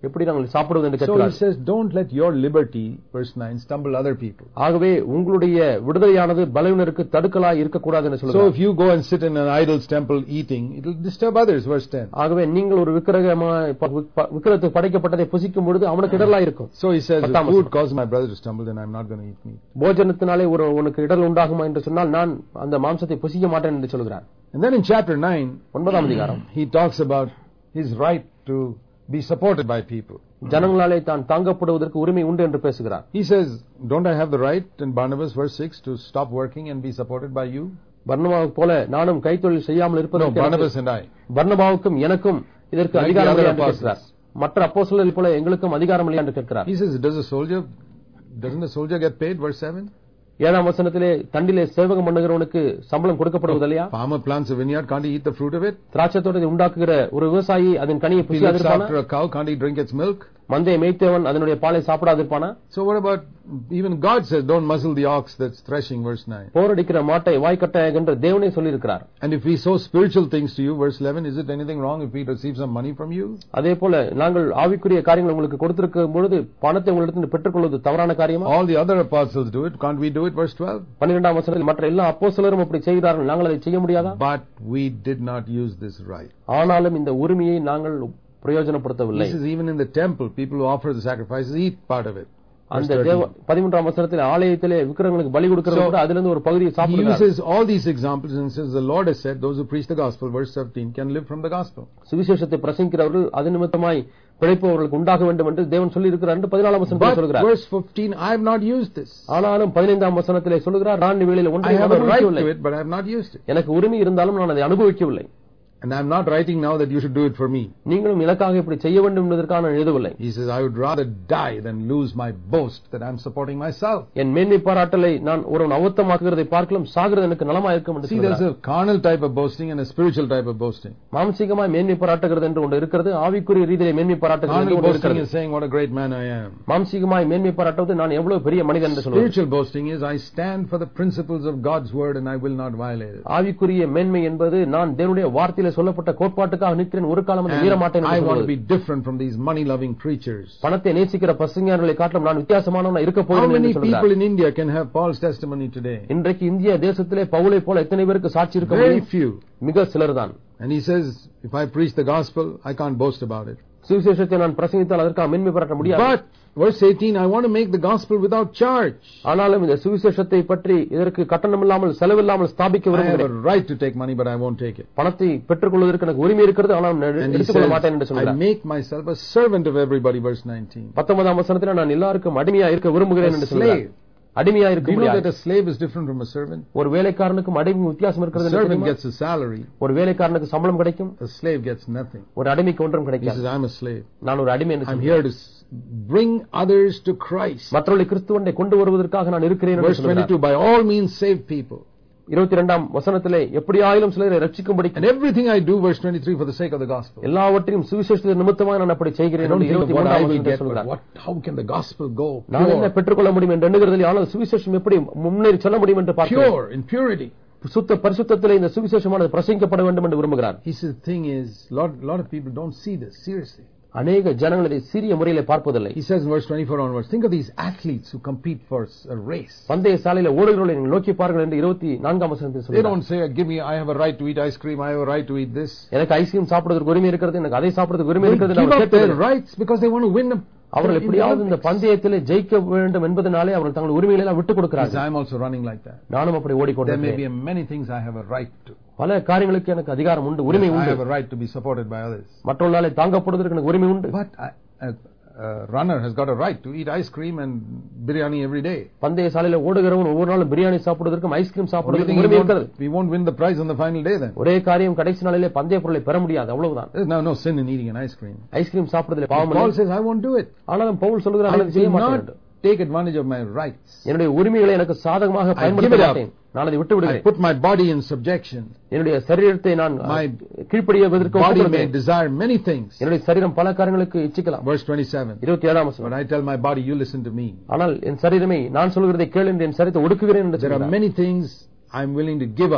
எப்படி நாங்கள் சாப்பிடுவது என்று So he கேட்கிறார். says, don't let your liberty, verse nine, stumble other people. ஆகவே உங்களுடைய விடுதலையானது பலவீனருக்கு தடுக்கலாய் இருக்கக்கூடாது என்று So சொல்கிறார். if you go and sit in an idol's temple eating, it will disturb others, verse ten. ஆகவே நீங்கள் ஒரு விக்கிரகமாய் விக்கிரகத்துக்கு படைக்கப்பட்டதை புசிக்கும் பொழுது அவனுக்கு இடரலாய் இருக்கும். So he says, if பத்தாம் food வசனம். causes my brother to stumble, then I'm not going to eat meat. போஜனத்தினாலே ஒரு உனக்கு இடரல் உண்டாகுமா என்று சொன்னால் நான் அந்த மாம்சத்தை புசிக்க மாட்டேன் என்று சொல்கிறார். And then in chapter nine, ஒன்பதாம் அதிகாரம் he talks about his right to be supported by people. ஜனங்களாலே தான் தாங்கப்படுவதற்கு உரிமை உண்டு என்று பேசுகிறார். He says, don't I have the right, in Barnabas verse six, to stop working and be supported by you? பர்னபாவுக்கு போல நானும் கைத்தொழில் செய்யாமல் No, இருப்பதற்கு Barnabas and I. பர்னபாவுக்கும் எனக்கும் இதற்கு Like அதிகாரம் the other இல்லை என்று apostles. கேட்கிறார். மற்ற அப்போஸ்தலர்கள் போல எங்களுக்கும் அதிகாரம் இல்லை என்று கேட்கிறார். He says, does a soldier, doesn't a soldier get paid, verse seven? ஏழாம் வசனத்திலே தண்டிலே சேவகம் பண்ணுகிறவனுக்கு சம்பளம் கொடுக்கப்படுவதில்லையா? Farmer plants a vineyard, can't he eat the fruit of it? திராட்சை தோட்டத்தை உண்டாக்குகிற ஒரு விவசாயி அதன் கனியை He looks புசியாதிருப்பானா? after a cow, can't he drink its milk? மந்தையை மேய்த்தவன் அதனுடைய பாலை சாப்பிடாதிருப்பானா? So what about, even God says, don't muzzle the ox that's threshing, verse nine. போரடிக்கிற மாட்டை வாய்க்கட்டாயாக என்று தேவனே சொல்லியிருக்கிறார். And if we sow spiritual things to you, verse eleven, is it anything wrong if we receive some money from you? அதே போல நாங்கள் ஆவிக்குரிய காரியங்கள் உங்களுக்கு கொடுத்திருக்கும் பொழுது பணத்தை உங்களிடத்தில் பெற்றுக்கொள்வது தவறான காரியமா? All the other apostles do it, can't we do it, verse twelve? பன்னிரண்டாம் வசனத்தில் மற்ற எல்லா அப்போஸ்தலரும் அப்படி செய்கிறார்கள், நாங்கள் அதை செய்ய முடியாதா? But we did not use this right. ஆனாலும் இந்த உரிமையை நாங்கள் பிரயோஜனப்படுத்தவில்லை. This is even in the temple, people who offer the sacrifices eat part of it. அந்த பதிமூன்றாம் வசனத்தில் ஆலயத்திலே விக்கிரகங்களுக்கு பலி கொடுக்கிறது கூட அதிலிருந்து ஒரு பகுதியை He சாப்பிடுகிறார். uses all these examples and says, the Lord has said, those who preach the gospel, verse seventeen, can live from the gospel. சுவிசேஷத்தை பிரசங்கிக்கிறவர்கள் அது நிமித்தமாய் பிழைப்பவர்களுக்கு உண்டாக வேண்டும் என்று தேவன் சொல்லி இருக்கிறார் என்று பதினாலாம் வசனத்தில் சொல்கிறார். Verse fifteen, I have not used this. ஆனாலும் பதினைந்தாம் வசனத்திலே சொல்கிறார், நான் இவைகளில் I ஒன்றை have a right அனுபவிக்கவில்லை. to it, but I have not used it. எனக்கு உரிமை இருந்தாலும் நான் அதை அனுபவிக்கவில்லை. And I am not writing now that you should do it for me. நீங்களும் எனக்காக இப்படி செய்ய வேண்டும் என்பதற்காக நான் எழுதவில்லை. He says, I would rather die than lose my boast that I am supporting myself. என் மேன்மை பாராட்டலை நான் ஒருவன் அவத்தமாக்குகிறதை பார்க்கலாம் சாகிறது எனக்கு நலமா இருக்கும் என்று See, there's சொல்கிறார். a carnal type of boasting and a spiritual type of boasting. மாம்சீகமாய் மேன்மை பாராட்டுகிறது என்று ஒன்று இருக்கிறது, ஆவிக்குரிய ரீதியிலே மேன்மை பாராட்டுகிறது என்று Carnal ஒன்று boasting இருக்கிறது. is saying what a great man I am. மாம்சீகமாய் மேன்மை பாராட்டுவது நான் எவ்வளவு பெரிய மனிதன் என்று சொல்வது. Spiritual boasting is I stand for the principles of God's word and I will not violate it. ஆவிக்குரிய மேன்மை என்பது நான் தேவனுடைய வார்த்தையிலே சொல்லப்பட்ட கோட்பாட்டுக்காக நிற்கிறேன், ஒரு காலம் அதை மீற மாட்டேன் And I என்று want to சொல்வது. be different from these money loving preachers. பணத்தை நேசிக்கிற பசுஞானங்களை காட்டிலும் நான் வித்தியாசமானவனா இருக்க How போகிறேன் many என்று people சொல்கிறார். in India can have Paul's testimony today? இன்றைக்கு இந்திய தேசத்திலே பவுலை போல எத்தனை பேருக்கு சாட்சி இருக்க Very முடியும்? few. மிக சிலர்தான். And he says, if I preach the gospel, I can't boast about it. சுவிசேஷத்தை நான் பிரசங்கித்தால் அதற்காக மேன்மை பாராட்ட முடியாது. But verse eighteen, I want to make the gospel without charge. ஆனாலும் இந்த சுவிசேஷத்தை பற்றி இதற்கு கட்டணமில்லாமல் செலவில்லாமல் ஸ்தாபிக்க I have விரும்புகிறேன். a right to take money, but I won't take it. பணத்தை பெற்றுக்கொள்வதற்கு எனக்கு உரிமை இருக்கிறது, ஆனால் நான் And he எடுத்துக்கொள்ள says, மாட்டேன் என்று I சொல்கிறார். make myself a servant of everybody, verse nineteen. பத்தொன்பதாம் வசனத்தில் நான் எல்லாருக்கும் அடிமையா இருக்க விரும்புகிறேன் என்று சொல்கிறார். அடிமையா இருக்க Do you know that முடியாது. a slave is different from a servant? ஒரு வேலைக்காரனுக்கும் அடிமை வித்தியாசம் A இருக்கிறது. servant gets a salary. ஒரு வேலைக்காரனுக்கு சம்பளம் கிடைக்கும், A slave gets nothing. ஒரு அடிமைக்கு ஒன்றும் He கிடைக்காது. says, I'm a slave. நான் ஒரு அடிமை என்று I'm சொல்கிறார். here to s- bring others to Christ. மற்றவர்களை கிறிஸ்துவனை கொண்டு வருவதற்காக நான் இருக்கிறேன் என்று Verse சொல்கிறார். twenty-two, by all means save people. இருபத்தி இரண்டாம் வசனத்திலே எப்படியாயிலும் சிலரை ரட்சிக்கும்படி And everything I do, verse twenty-three, for the sake of the gospel. எல்லாவற்றையும் சுவிசேஷத்தின் நிமித்தமாக நான் அப்படி I செய்கிறேன் don't என்று think of இருபத்தி what I மூன்றாம் will வசனத்தில் get, but சொல்கிறார். what, how can the gospel go நான் என்ன pure, பெற்றுக்கொள்ள முடியும் என்று எண்ணுகிறதில்லை, ஆனால் சுவிசேஷம் எப்படி முன்னேறி செல்ல முடியும் என்று பார்க்கிறேன். pure, in purity. சுத்த பரிசுத்தத்திலே இந்த சுவிசேஷமானது பிரசங்கிக்கப்பட வேண்டும் என்று விரும்புகிறார். He says, the thing is, a lot, lot of people don't see this seriously. அநேக ஜனங்கள் இதை சீரிய முறையிலே பார்ப்பதில்லை. He says in verse twenty-four onwards, think of these athletes who compete for a race. பந்தய சாலையில ஓடுகிறவர்களை நீங்கள் நோக்கி பாருங்கள் என்று இருபத்தி நான்காம் வசனத்தில் They சொல்கிறார். don't say, give me, I have a right to eat ice cream, I have a right to eat this. எனக்கு ஐஸ்கிரீம் சாப்பிடுவதற்கு உரிமை இருக்கிறது, எனக்கு அதை சாப்பிடுறதுக்கு உரிமை They இருக்கிறது give என்று அவர் up their கேட்கவில்லை. rights because they want to win. அவர்கள் எப்படியாவது இந்த பந்தயத்திலே ஜெயிக்க வேண்டும் என்பதனாலே அவர்கள் தங்கள் உரிமைகளை எல்லாம் விட்டுக் He says, கொடுக்கிறார்கள். I'm also running like that. நானும் அப்படி There may ஓடிக்கொண்டிருக்கிறேன். be many things I have a right to. பல காரியங்களுக்கு எனக்கு அதிகாரம் உண்டு, உரிமை Yes, I உண்டு. have a right to be supported by others. மற்றவர்களாலே தாங்கப்படுவதற்கு எனக்கு உரிமை உண்டு. But I, a, a runner has got a right to eat ice cream and biryani every day. பந்தய சாலையில ஓடுகிறவன் ஒவ்வொரு நாளும் பிரியாணி சாப்பிடுவதற்கும் ஐஸ்கிரீம் Only சாப்பிடுவதற்கும் thing we உரிமை won't, இருக்கிறது. we won't win the prize on the final day then. ஒரே காரியம், கடைசி நாளிலே பந்தய பொருளை பெற முடியாது, அவ்வளவுதான். There's now no sin in eating an ice cream. Ice cream சாப்பிடுறதுல பாவம் Paul இல்லை. says, I won't do it. ஆனாலும் பவுல் சொல்கிறார், I நான் அதை செய்ய will மாட்டேன் not என்று. take advantage of my rights. என்னுடைய உரிமைகளை எனக்கு சாதகமாக I give பயன்படுத்த it up. மாட்டேன், நான் அதை விட்டு I விடுகிறேன். put my body in subjection. என்னுடைய சரீரத்தை நான் My கீழ்ப்படியவதற்கு Body may ஒப்புக்கொடுக்கிறேன். desire many things. என்னுடைய சரீரம் பல காரியங்களுக்கு இச்சிக்கலாம். Verse twenty-seven. இருபத்தி ஏழாம் But வசனம். I tell my body, you listen to me. ஆனால் என் சரீரமே நான் சொல்கிறதை கேள் என்று என் சரீரத்தை ஒடுக்குகிறேன் என்று There are சொல்கிறார். many things I'm willing to give up.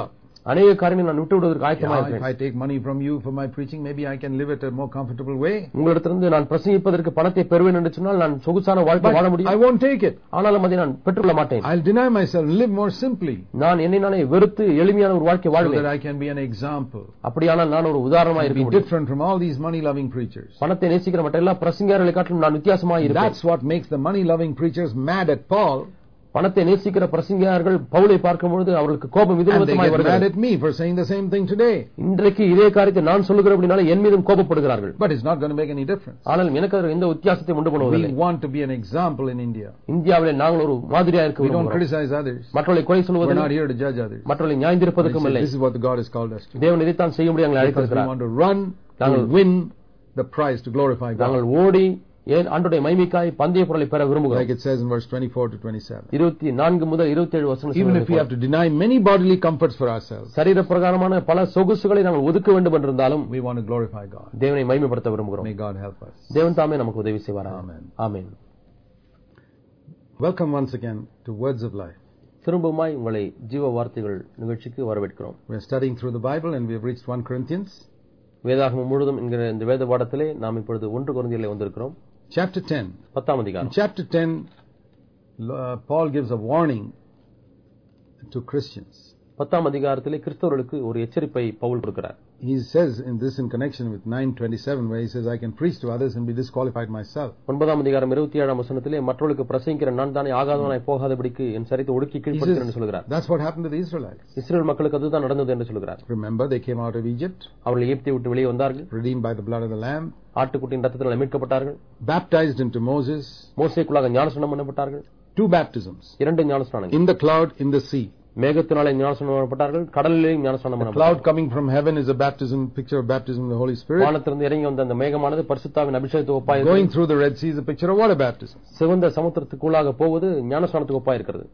அநேக காரியங்களை நான் விட்டு விடுவதற்கு ஆயத்தமாக Yeah, if இருக்கிறேன். I take money from you for my preaching, maybe I can live it a more comfortable way. உங்களிடத்திலிருந்து நான் பிரசங்கிப்பதற்கு பணத்தை பெறுவேன் என்று சொன்னால் நான் சொகுசான வாழ்க்கை வாழ But I முடியும். won't take it. ஆனாலும் அதை நான் பெற்றுக்கொள்ள மாட்டேன். I'll deny myself and live more simply நான் என்னை நானே வெறுத்து எளிமையான ஒரு வாழ்க்கை so that வாழ்வேன். I can be an example. அப்படியானால் நான் ஒரு உதாரணமாக I'll இருக்க be முடியும். different from all these money-loving preachers. பணத்தை நேசிக்கிற மற்ற எல்லா பிரசங்கியார்களை காட்டிலும் நான் வித்தியாசமாக இருப்பேன். That's what makes the money-loving preachers mad at Paul. பணத்தை நேசிக்கிற பிரசங்கியார்கள் பவுலை பார்க்கும்போது அவர்களுக்கு கோபம் And they விதவிதமாய் get mad வருகிறது. at me for saying the same thing today. இன்றைக்கு இதே காரியத்தை நான் சொல்லுகிறபடினால என் மீதும் கோபப்படுகிறார்கள். But it's not going to make any difference. ஆனால் எனக்கு அதில் எந்த வித்தியாசத்தை உண்டு பண்ணுவதில்லை. We want to be an example in India. இந்தியாவிலே நாங்கள் ஒரு மாதிரியா இருக்க We don't விரும்புகிறோம். criticize others. மற்றவர்களை குறை We're not சொல்வதில்லை, here to judge others. மற்றவர்களை நியாயந்திருப்பதற்கும் இல்லை. This is what God has called us to. தேவன் இதைத்தான் செய்ய முடியும் எங்களை Because we அழைத்திருக்கிறார். want to run to win the prize to glorify God. நாங்கள் ஓடி ஏன் ஆண்டவருடைய மகிமைக்காய் பந்தய பொருளை பெற Like விரும்புகிறோம். it says in verse twenty-four to twenty-seven. இருபத்தி நான்கு முதல் இருபத்தி ஏழு வசனம் Even if we have to deny many bodily comforts for ourselves, சரீர பிரகாரமான பல சொகுசுகளை நாங்கள் ஒதுக்க வேண்டும் என்றிருந்தாலும் we want to glorify God. தேவனை மகிமைப்படுத்த விரும்புகிறோம். May God help us. தேவன் தாமே நமக்கு உதவி செய்வாராக. Amen. Amen. Welcome once again to Words of Life. திரும்பவுமாய் உங்களை ஜீவ வார்த்தைகள் நிகழ்ச்சிக்கு வரவேற்கிறோம். We are studying through the Bible and we have reached First Corinthians. வேதாகமம் முழுவதும் என்கிற இந்த வேத பாடத்திலே நாம் இப்பொழுது ஒன்று கொரிந்தியரிலே வந்திருக்கிறோம். Chapter ten. பத்தாம் In அதிகாரம். chapter ten, uh, Paul gives a warning to Christians. பத்தாம் அதிகாரத்திலே கிறிஸ்தவர்களுக்கு ஒரு எச்சரிப்பை பவுல் கொடுக்கிறார். He says in this in connection with nine twenty-seven, where he says, I can preach to others and be disqualified myself. ஒன்பதாம் அதிகாரம் இருபத்தி ஏழாம் வசனத்திலே மற்றவர்களுக்கு பிரசங்கிக்கிற நான் தானே ஆகாதவனாய் போகாதபடிக்கு என் சரீரத்தை ஒடுக்கி He கீழ்ப்படுகிறேன் என்று says, சொல்கிறார். that's what happened to the Israelites. Israel மக்களுக்கு அதுதான் நடந்தது என்று சொல்கிறார். Remember, they came out of Egypt, அவர்கள் எகிப்தை விட்டு வெளியே வந்தார்கள். redeemed by the blood of the Lamb, ஆட்டுக்குட்டியின் ரத்தத்தினால் மீட்கப்பட்டார்கள். baptized into Moses, மோசேக்குள்ளாக ஞானஸ்நானம் பண்ணப்பட்டார்கள். two baptisms, இரண்டு ஞானஸ்நானங்கள். in the cloud, in the sea. மேகத்தினாலே ஞானஸ்நானம் பண்ணப்பட்டார்கள், கடலிலேயும் ஞானஸ்நானம் The பண்ணப்பட்டார்கள். cloud coming from heaven is a baptism, picture of baptism of the Holy Spirit. வானத்திலிருந்து இறங்கி வந்த அந்த மேகமானது பரிசுத்தாவின் அபிஷேகத்துக்கு ஒப்பாய் Going through the Red Sea is a picture of water baptism. சிவந்த சமுத்திரத்துக்குள்ளாக போவது ஞானஸ்நானத்துக்கு ஒப்பாய் இருக்கிறது.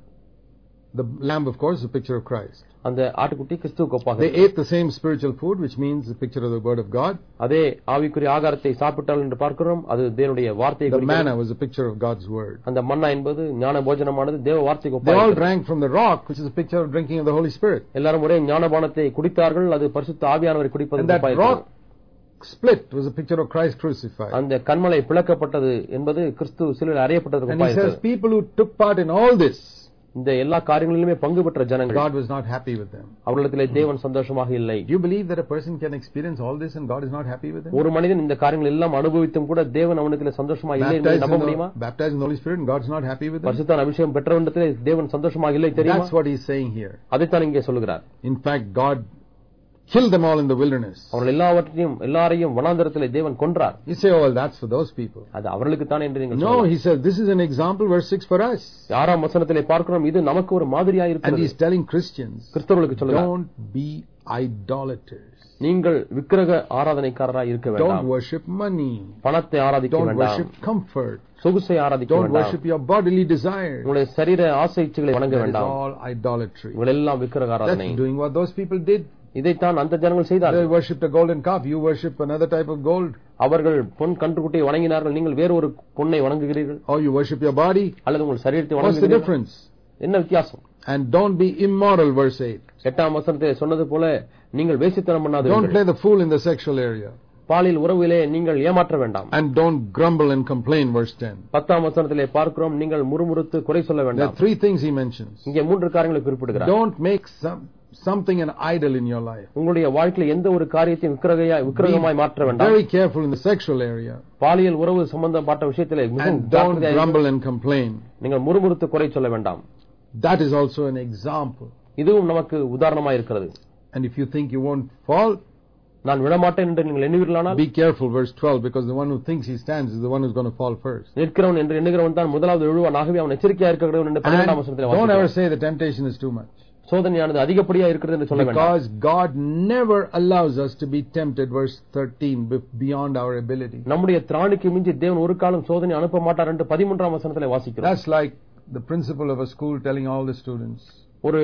The lamb, of course, is a picture of Christ. அந்த ஆட்டுக்குட்டி கிறிஸ்துவுக்கு ஒப்பாக They இருக்கிறது. ate the same spiritual food, which means the picture of the word of God. அதே ஆவிக்குரிய ஆகாரத்தை சாப்பிட்டால் என்று பார்க்கிறோம், அது தேவனுடைய வார்த்தையை The குறிக்கிறது. manna was a picture of God's word. அந்த மன்னா என்பது ஞான போஜனமானது தேவ வார்த்தைக்கு They ஒப்பாய் all இருக்கிறது. drank from the rock, which is a picture of drinking of the Holy Spirit. எல்லாரும் ஒரே ஞானபானத்தை குடித்தார்கள், அது பரிசுத்த ஆவியானவரை And குடிப்பதற்கு that ஒப்பாய் rock இருக்கிறது. split was a picture of Christ crucified. அந்த கண்மலை பிளக்கப்பட்டது என்பது கிறிஸ்து சிலுவையில் அறையப்பட்டதற்கு And he ஒப்பாய் says, இருக்கிறது. people who took part in all this, இந்த எல்லா காரியங்களிலுமே பங்கு பெற்ற ஜனங்கள் God was not happy with them. அவர்களிடத்திலே தேவன் சந்தோஷமாக இல்லை. Do you believe that a person can experience all this and God is not happy with him? ஒரு மனிதன் இந்த காரியங்கள் எல்லாம் அனுபவித்தும் கூட தேவன் அவனிடத்திலே சந்தோஷமாக இல்லை என்று Baptized நம்ப in, முடியுமா? the, baptized in the Holy Spirit and God's not happy with him? பரிசுத்த அபிஷேகம் பெற்றவனிடத்திலே தேவன் சந்தோஷமாக இல்லை தெரியுமா? That's what he's saying here. அதைத்தான் இங்கே சொல்லுகிறார். In fact, God killed them all in the wilderness. அவர்கள் எல்லாவற்றையும் எல்லாரையும் வனாந்தரத்திலே தேவன் கொன்றார். You say, oh, well, that's for those people. அது அவர்களுக்கு தான் என்று நீங்கள் No, சொல்லலாம். he says, this is an example, verse six, for us. ஆறாம் வசனத்திலே பார்க்கிறோம், இது நமக்கு ஒரு மாதிரியா And இருக்கிறது. he's telling Christians, கிறிஸ்தவர்களுக்கு சொல்லுகிறார், don't be idolaters. நீங்கள் விக்கிரக ஆராதனைக்காரராய் இருக்க Don't வேண்டாம். worship money. பணத்தை ஆராதிக்க Don't வேண்டாம். worship comfort. சொகுசை ஆராதிக்க Don't வேண்டாம். worship your bodily desires. உங்களுடைய சரீர ஆசை இச்சைகளை வணங்க That is வேண்டாம். all idolatry. இவளெல்லாம் விக்கிரக ஆராதனை. That's doing what those people did. இதைத்தான் அந்த ஜனங்கள் They செய்தார்கள். worshipped a golden calf. You worship another type of gold. அவர்கள் பொன் கன்றுக்குட்டியை வணங்கினார்கள், நீங்கள் வேறு ஒரு பொன்னை வணங்குகிறீர்கள். Or you worship your body. அல்லது உங்கள் சரீரத்தை What's the வணங்குகிறீர்கள். difference? என்ன வித்தியாசம்? And don't be immoral, verse eight. எட்டாம் வசனத்தை சொன்னது போல நீங்கள் வேசித்தனம் Don't பண்ணாதீர்கள். play the fool in the sexual area. பாலியல் உறவிலே நீங்கள் ஏமாற்ற வேண்டாம். And don't grumble and complain, verse ten. பத்தாம் வசனத்திலே பார்க்கிறோம், நீங்கள் முறுமுறுத்து குறை சொல்ல There are வேண்டாம். three things he mentions. இங்கே மூன்று காரியங்களை குறிப்பிடுகிறார். Don't make some, something an idol in your life. உங்களுடைய வாழ்க்கையில் எந்த ஒரு காரியத்தையும் விக்கிரகையாய் விக்கிரகமாய் மாற்ற வேண்டாம். Very careful in the sexual area. பாலியல் உறவு சம்பந்தப்பட்ட விஷயத்திலே மிகவும் And don't ஜாக்கிரதையாக grumble and complain. நீங்கள் முறுமுறுத்து குறை சொல்ல வேண்டாம். That is also an example. இதுவும் நமக்கு உதாரணமாக இருக்கிறது. And if you think you won't fall, நான் விடமாட்டேன் என்று நீங்கள் எண்ணுவீர்களானால் be careful, verse twelve, because the one who thinks he stands is the one who's going to fall first. நிற்கிறவன் என்று எண்ணுகிறவன் தான் முதலாவது விழுவான், ஆகவே அவன் எச்சரிக்கையா இருக்கிறவன் என்று பன்னிரண்டாம் And வசனத்திலே don't ever வாசிக்கிறோம். say the temptation is too much. சோதனையானது அதிகப்படியா இருக்கிறது என்று சொல்ல வேண்டாம். Because God never allows us to be tempted, verse thirteen, be- beyond our ability. நம்முடைய திராணிக்கு மிஞ்சி தேவன் ஒரு காலம் சோதனை அனுப்ப மாட்டார் என்று பதிமூன்றாம் வசனத்திலே வாசிக்கிறோம். That's like the principal of a school telling all the students, ஒரு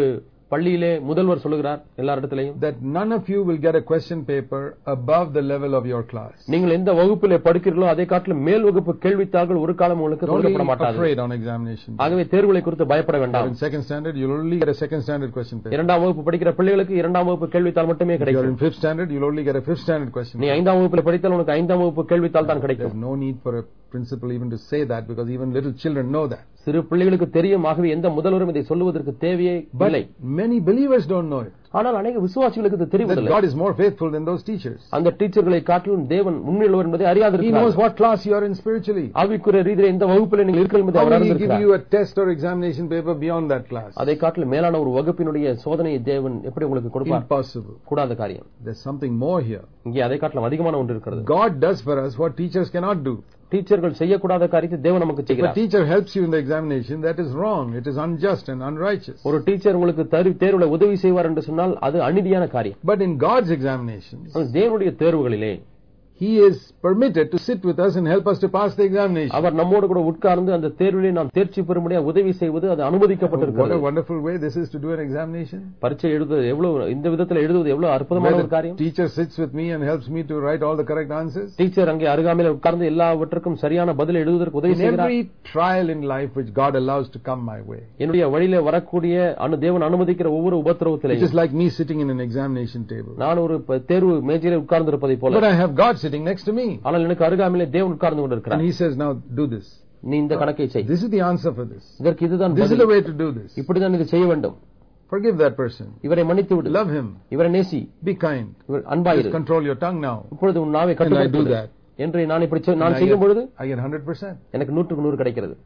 பள்ளியிலே முதல்வர் சொல்லுகிறார் எல்லா இடத்திலையும், that none of you will get a question paper above the level of your class. நீங்கள் எந்த வகுப்பிலே படிக்கிறீர்களோ அதை காட்டிலும் மேல் வகுப்பு கேள்வித்தாள்கள் ஒரு காலம் உங்களுக்கு கொடுக்கப்பட மாட்டாது. Afraid on examination. ஆகவே தேர்வுகளை குறித்து பயப்பட வேண்டாம். In second standard you will only get a second standard question paper. இரண்டாம் வகுப்பு படிக்கிற பிள்ளைகளுக்கு இரண்டாம் வகுப்பு கேள்வித்தாள் மட்டுமே கிடைக்கும். You are in fifth standard you will only get a fifth standard question. நீ ஐந்தாம் வகுப்பில் படித்தால் உனக்கு ஐந்தாம் வகுப்பு கேள்வித்தாள் தான் கிடைக்கும். There is no need for a principal even to say that because even little children know that. சிறு பிள்ளைகளுக்கு தெரியும், ஆகவே எந்த முதல்வரும் இதை சொல்லுவதற்கு தேவையே இல்லை. Many believers don't know it. ஆனால் அநேக விசுவாசிகளுக்கு இது தெரியவில்லை. God is more faithful than those teachers. அந்த டீச்சர்களை காட்டிலும் தேவன் உண்மையுள்ளவர் என்பதை அறியாதிருக்கிறார். He knows what class you are in spiritually. ஆவிக்குரிய ரீதியில் எந்த வகுப்பில் நீங்கள் இருக்கிறீர்கள் என்பதை அவர் அறிந்திருக்கிறார். He give you a test or examination paper beyond that class. அதை காட்டிலும் மேலான ஒரு வகுப்பினுடைய சோதனையை தேவன் எப்படி உங்களுக்கு கொடுப்பார்? Impossible. கூடாத காரியம். There's something more here. இங்கே அதை காட்டிலும் அதிகமான ஒன்று இருக்கிறது. God does for us what teachers cannot do. டீச்சர்கள் செய்யக்கூடாத காரியத்தை தேவன் நமக்கு செய்கிறார். If a teacher helps you in the examination, that is wrong. It is unjust and unrighteous. ஒரு டீச்சர் உங்களுக்கு தேர்வுல உதவி செய்வார் என்று சொன்னால் அது அநீதியான காரியம். But in God's examinations, தேவனுடைய தேர்வுகளிலே He is permitted to sit with us and help us to pass the examination. அவர் நம்மோடு கூட உட்கார்ந்து அந்த தேர்விலே நாம் தேர்ச்சி பெறும்படியா உதவி செய்வது அது அனுமதிக்கப்பட்டிருக்கிறது. What a wonderful way this is to do an examination. பரீட்சை எழுதுவது எவ்வளவு இந்த விதத்தில் எழுதுவது எவ்வளவு அற்புதமான ஒரு காரியம். Teacher sits with me and helps me to write all the correct answers. Teacher அங்கே அருகாமையில் உட்கார்ந்து எல்லாவற்றுக்கும் சரியான பதில் எழுதுவதற்கு உதவி செய்கிறார். Every trial in life which God allows to come my way. என்னுடைய வழியிலே வரக்கூடிய தேவன் அனுமதிக்கிற ஒவ்வொரு உபத்திரவத்திலே. It is like me sitting in an examination table. நான் ஒரு தேர்வு மேஜையிலே உட்கார்ந்து இருப்பதை போல. But I have God sitting next to me. ஆனால் எனக்கு அருகாமையிலே தேவன் உட்கார்ந்து கொண்டிருக்கிறார். And he says, now do this. நீ இந்த கணக்கை செய். This is the answer for this. இதற்கு இதுதான் This is the way to do this. இப்படி தான் இதை செய்ய வேண்டும். Forgive that person. இவரை மன்னித்து விடு. Love him. இவரை நேசி. Be kind. இவர் அன்பாயிரு. Control your tongue now. இப்பொழுது உன் நாவை கட்டுப்படுத்து. And I do that. என்று நான் இப்படி நான் செய்யும் பொழுது I get one hundred percent. எனக்கு நூற்றுக்கு நூறு கிடைக்கிறது.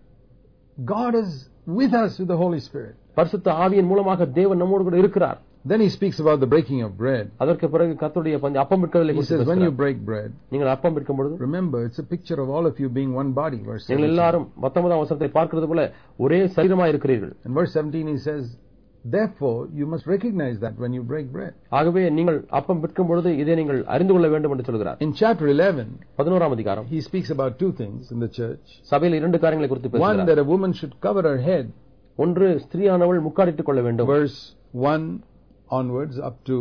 God is with us with the Holy Spirit. பரிசுத்த ஆவியின் மூலமாக தேவன் நம்மோடு கூட இருக்கிறார். Then he speaks about the breaking of bread. அதற்கு பிறகு கர்த்தருடைய அப்பம் பிட்கிறதை He says when you break bread, நீங்கள் அப்பம் பிட்கும் பொழுது remember it's a picture of all of you being one body. Verse நீங்கள் எல்லாரும் பத்தொன்பதாம் வசனத்தை பார்க்கிறது போல ஒரே சரீரமாய் இருக்கிறீர்கள். In verse seventeen he says, therefore you must recognize that when you break bread. ஆகவே நீங்கள் அப்பம் பிட்கும் பொழுது இதை நீங்கள் அறிந்து கொள்ள வேண்டும் என்று சொல்கிறார். In chapter eleven, பதினோராம் அதிகாரம், he speaks about two things in the church. சபையில் இரண்டு காரியங்களை குறித்து பேசுகிறார். One, that a woman should cover her head. ஒன்று, ஸ்திரீயானவள் முக்காடிட்டுக் கொள்ள வேண்டும். Verse one onwards up to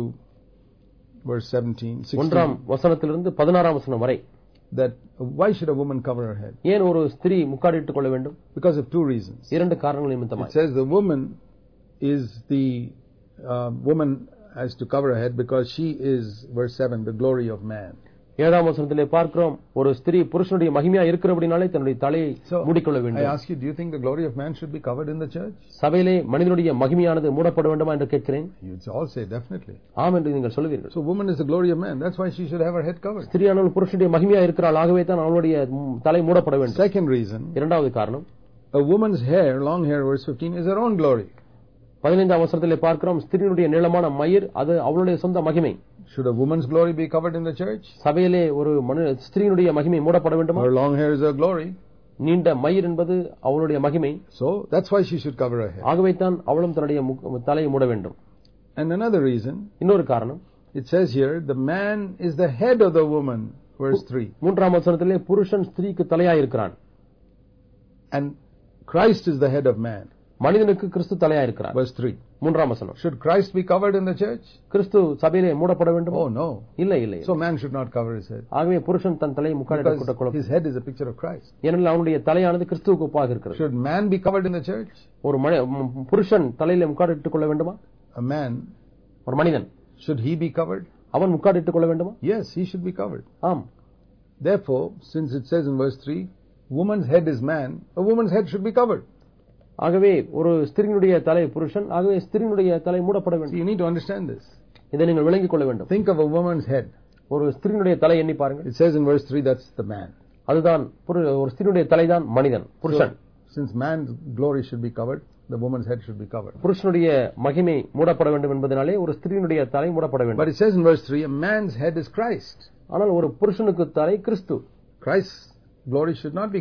verse seventeen, sixteen. ஒன்றாம் வசனத்திலிருந்து பதினாறாம் வசனம் வரை. That why should a woman cover her head? ஏன் ஒரு ஸ்திரீ முக்காடிட்டுக் கொள்ள வேண்டும்? Because of two reasons. இரண்டு காரணங்கள் நிமித்தமாய். It says the woman is the uh, woman has to cover her head because she is, verse seven, the glory of man. ஏழாம் வசனத்திலே பார்க்கிறோம், ஒரு ஸ்திரீ புருஷனுடைய மகிமையா இருக்கிறபடினாலே தன்னுடைய தலையை மூடிக்கொள்ள வேண்டும். I ask you, do you think the glory of man should be covered in the church? சபையிலே மனிதனுடைய மகிமையானது மூடப்பட வேண்டுமா என்று கேட்கிறேன். You all say definitely. ஆம் என்று நீங்கள் சொல்லுவீர்கள். So woman is the glory of man. That's why she should have her head covered. ஸ்திரீயானவள் புருஷனுடைய மகிமையா இருக்கிறாள், ஆகவே தான் அவளுடைய தலை மூடப்பட வேண்டும். Second reason, இரண்டாவது காரணம், a woman's hair, long hair, verse fifteen, is her own glory. பதினைந்தாம் வசனத்திலே பார்க்கிறோம், ஸ்திரீனுடைய நீளமான மயிர் அது அவளுடைய சொந்த மகிமை. Should a woman's glory be covered in the church? சபையிலே ஒரு ஸ்திரீனுடைய மகிமை மூடப்பட வேண்டுமா? Her long hair is her glory. நீண்ட மயிர் என்பது அவளுடைய மகிமை. So that's why she should cover her hair. ஆகவே தான் அவளும் தன்னுடைய தலையை மூட வேண்டும். And another reason, இன்னொரு காரணம், it says here the man is the head of the woman, verse three. மூன்றாம் வசனத்திலே புருஷன் ஸ்திரீக்கு தலையாய் இருக்கிறான். And Christ is the head of man. மனிதனுக்கு கிறிஸ்து தலையா இருக்கிறார். Verse three. மூன்றாம் வசனம். Should Christ be covered in the church? கிறிஸ்து சபையிலே மூடப்பட வேண்டும்? Oh no. இல்ல இல்ல. So man should not cover his head. ஆகவே புருஷன் தன் தலையை முக்காடிட்டுக் கொள்ள. His head is a picture of Christ. ஏனென்றால் அவனுடைய தலையானது கிறிஸ்துவுக்கு ஒப்பாக இருக்கிறது. Should man be covered in the church? ஒரு புருஷன் தலையிலே முக்காடிட்டுக் கொள்ள வேண்டுமா? A man, ஒரு மனிதன், should he be covered? அவன் முக்காடிட்டுக் கொள்ள வேண்டுமா? Yes, he should be covered. ஆம். Therefore, since it says in verse three, woman's head is man, a woman's head should be covered. ஆகவே ஒரு ஸ்திரீனுடைய தலை புருஷன், ஆகவே ஸ்திரீனுடைய தலை மூடப்பட வேண்டும். You need to understand this. இதை நீங்கள் விளங்கிக் கொள்ள வேண்டும். Think of a woman's head. ஒரு ஸ்திரீனுடைய தலை எண்ணி பாருங்கள். It says in verse three, that's the man. அதுதான் ஒரு ஸ்திரீனுடைய தலைதான் மனிதன், புருஷன். So, since man's glory should be covered, the woman's head should be covered. புருஷனுடைய மகிமை மூடப்பட வேண்டும் என்பதனாலே ஒரு ஸ்திரீனுடைய தலை மூடப்பட வேண்டும். But it says in verse three, a man's head is Christ. ஆனால் ஒரு புருஷனுக்கு தலை கிறிஸ்து. Christ's glory should not be covered.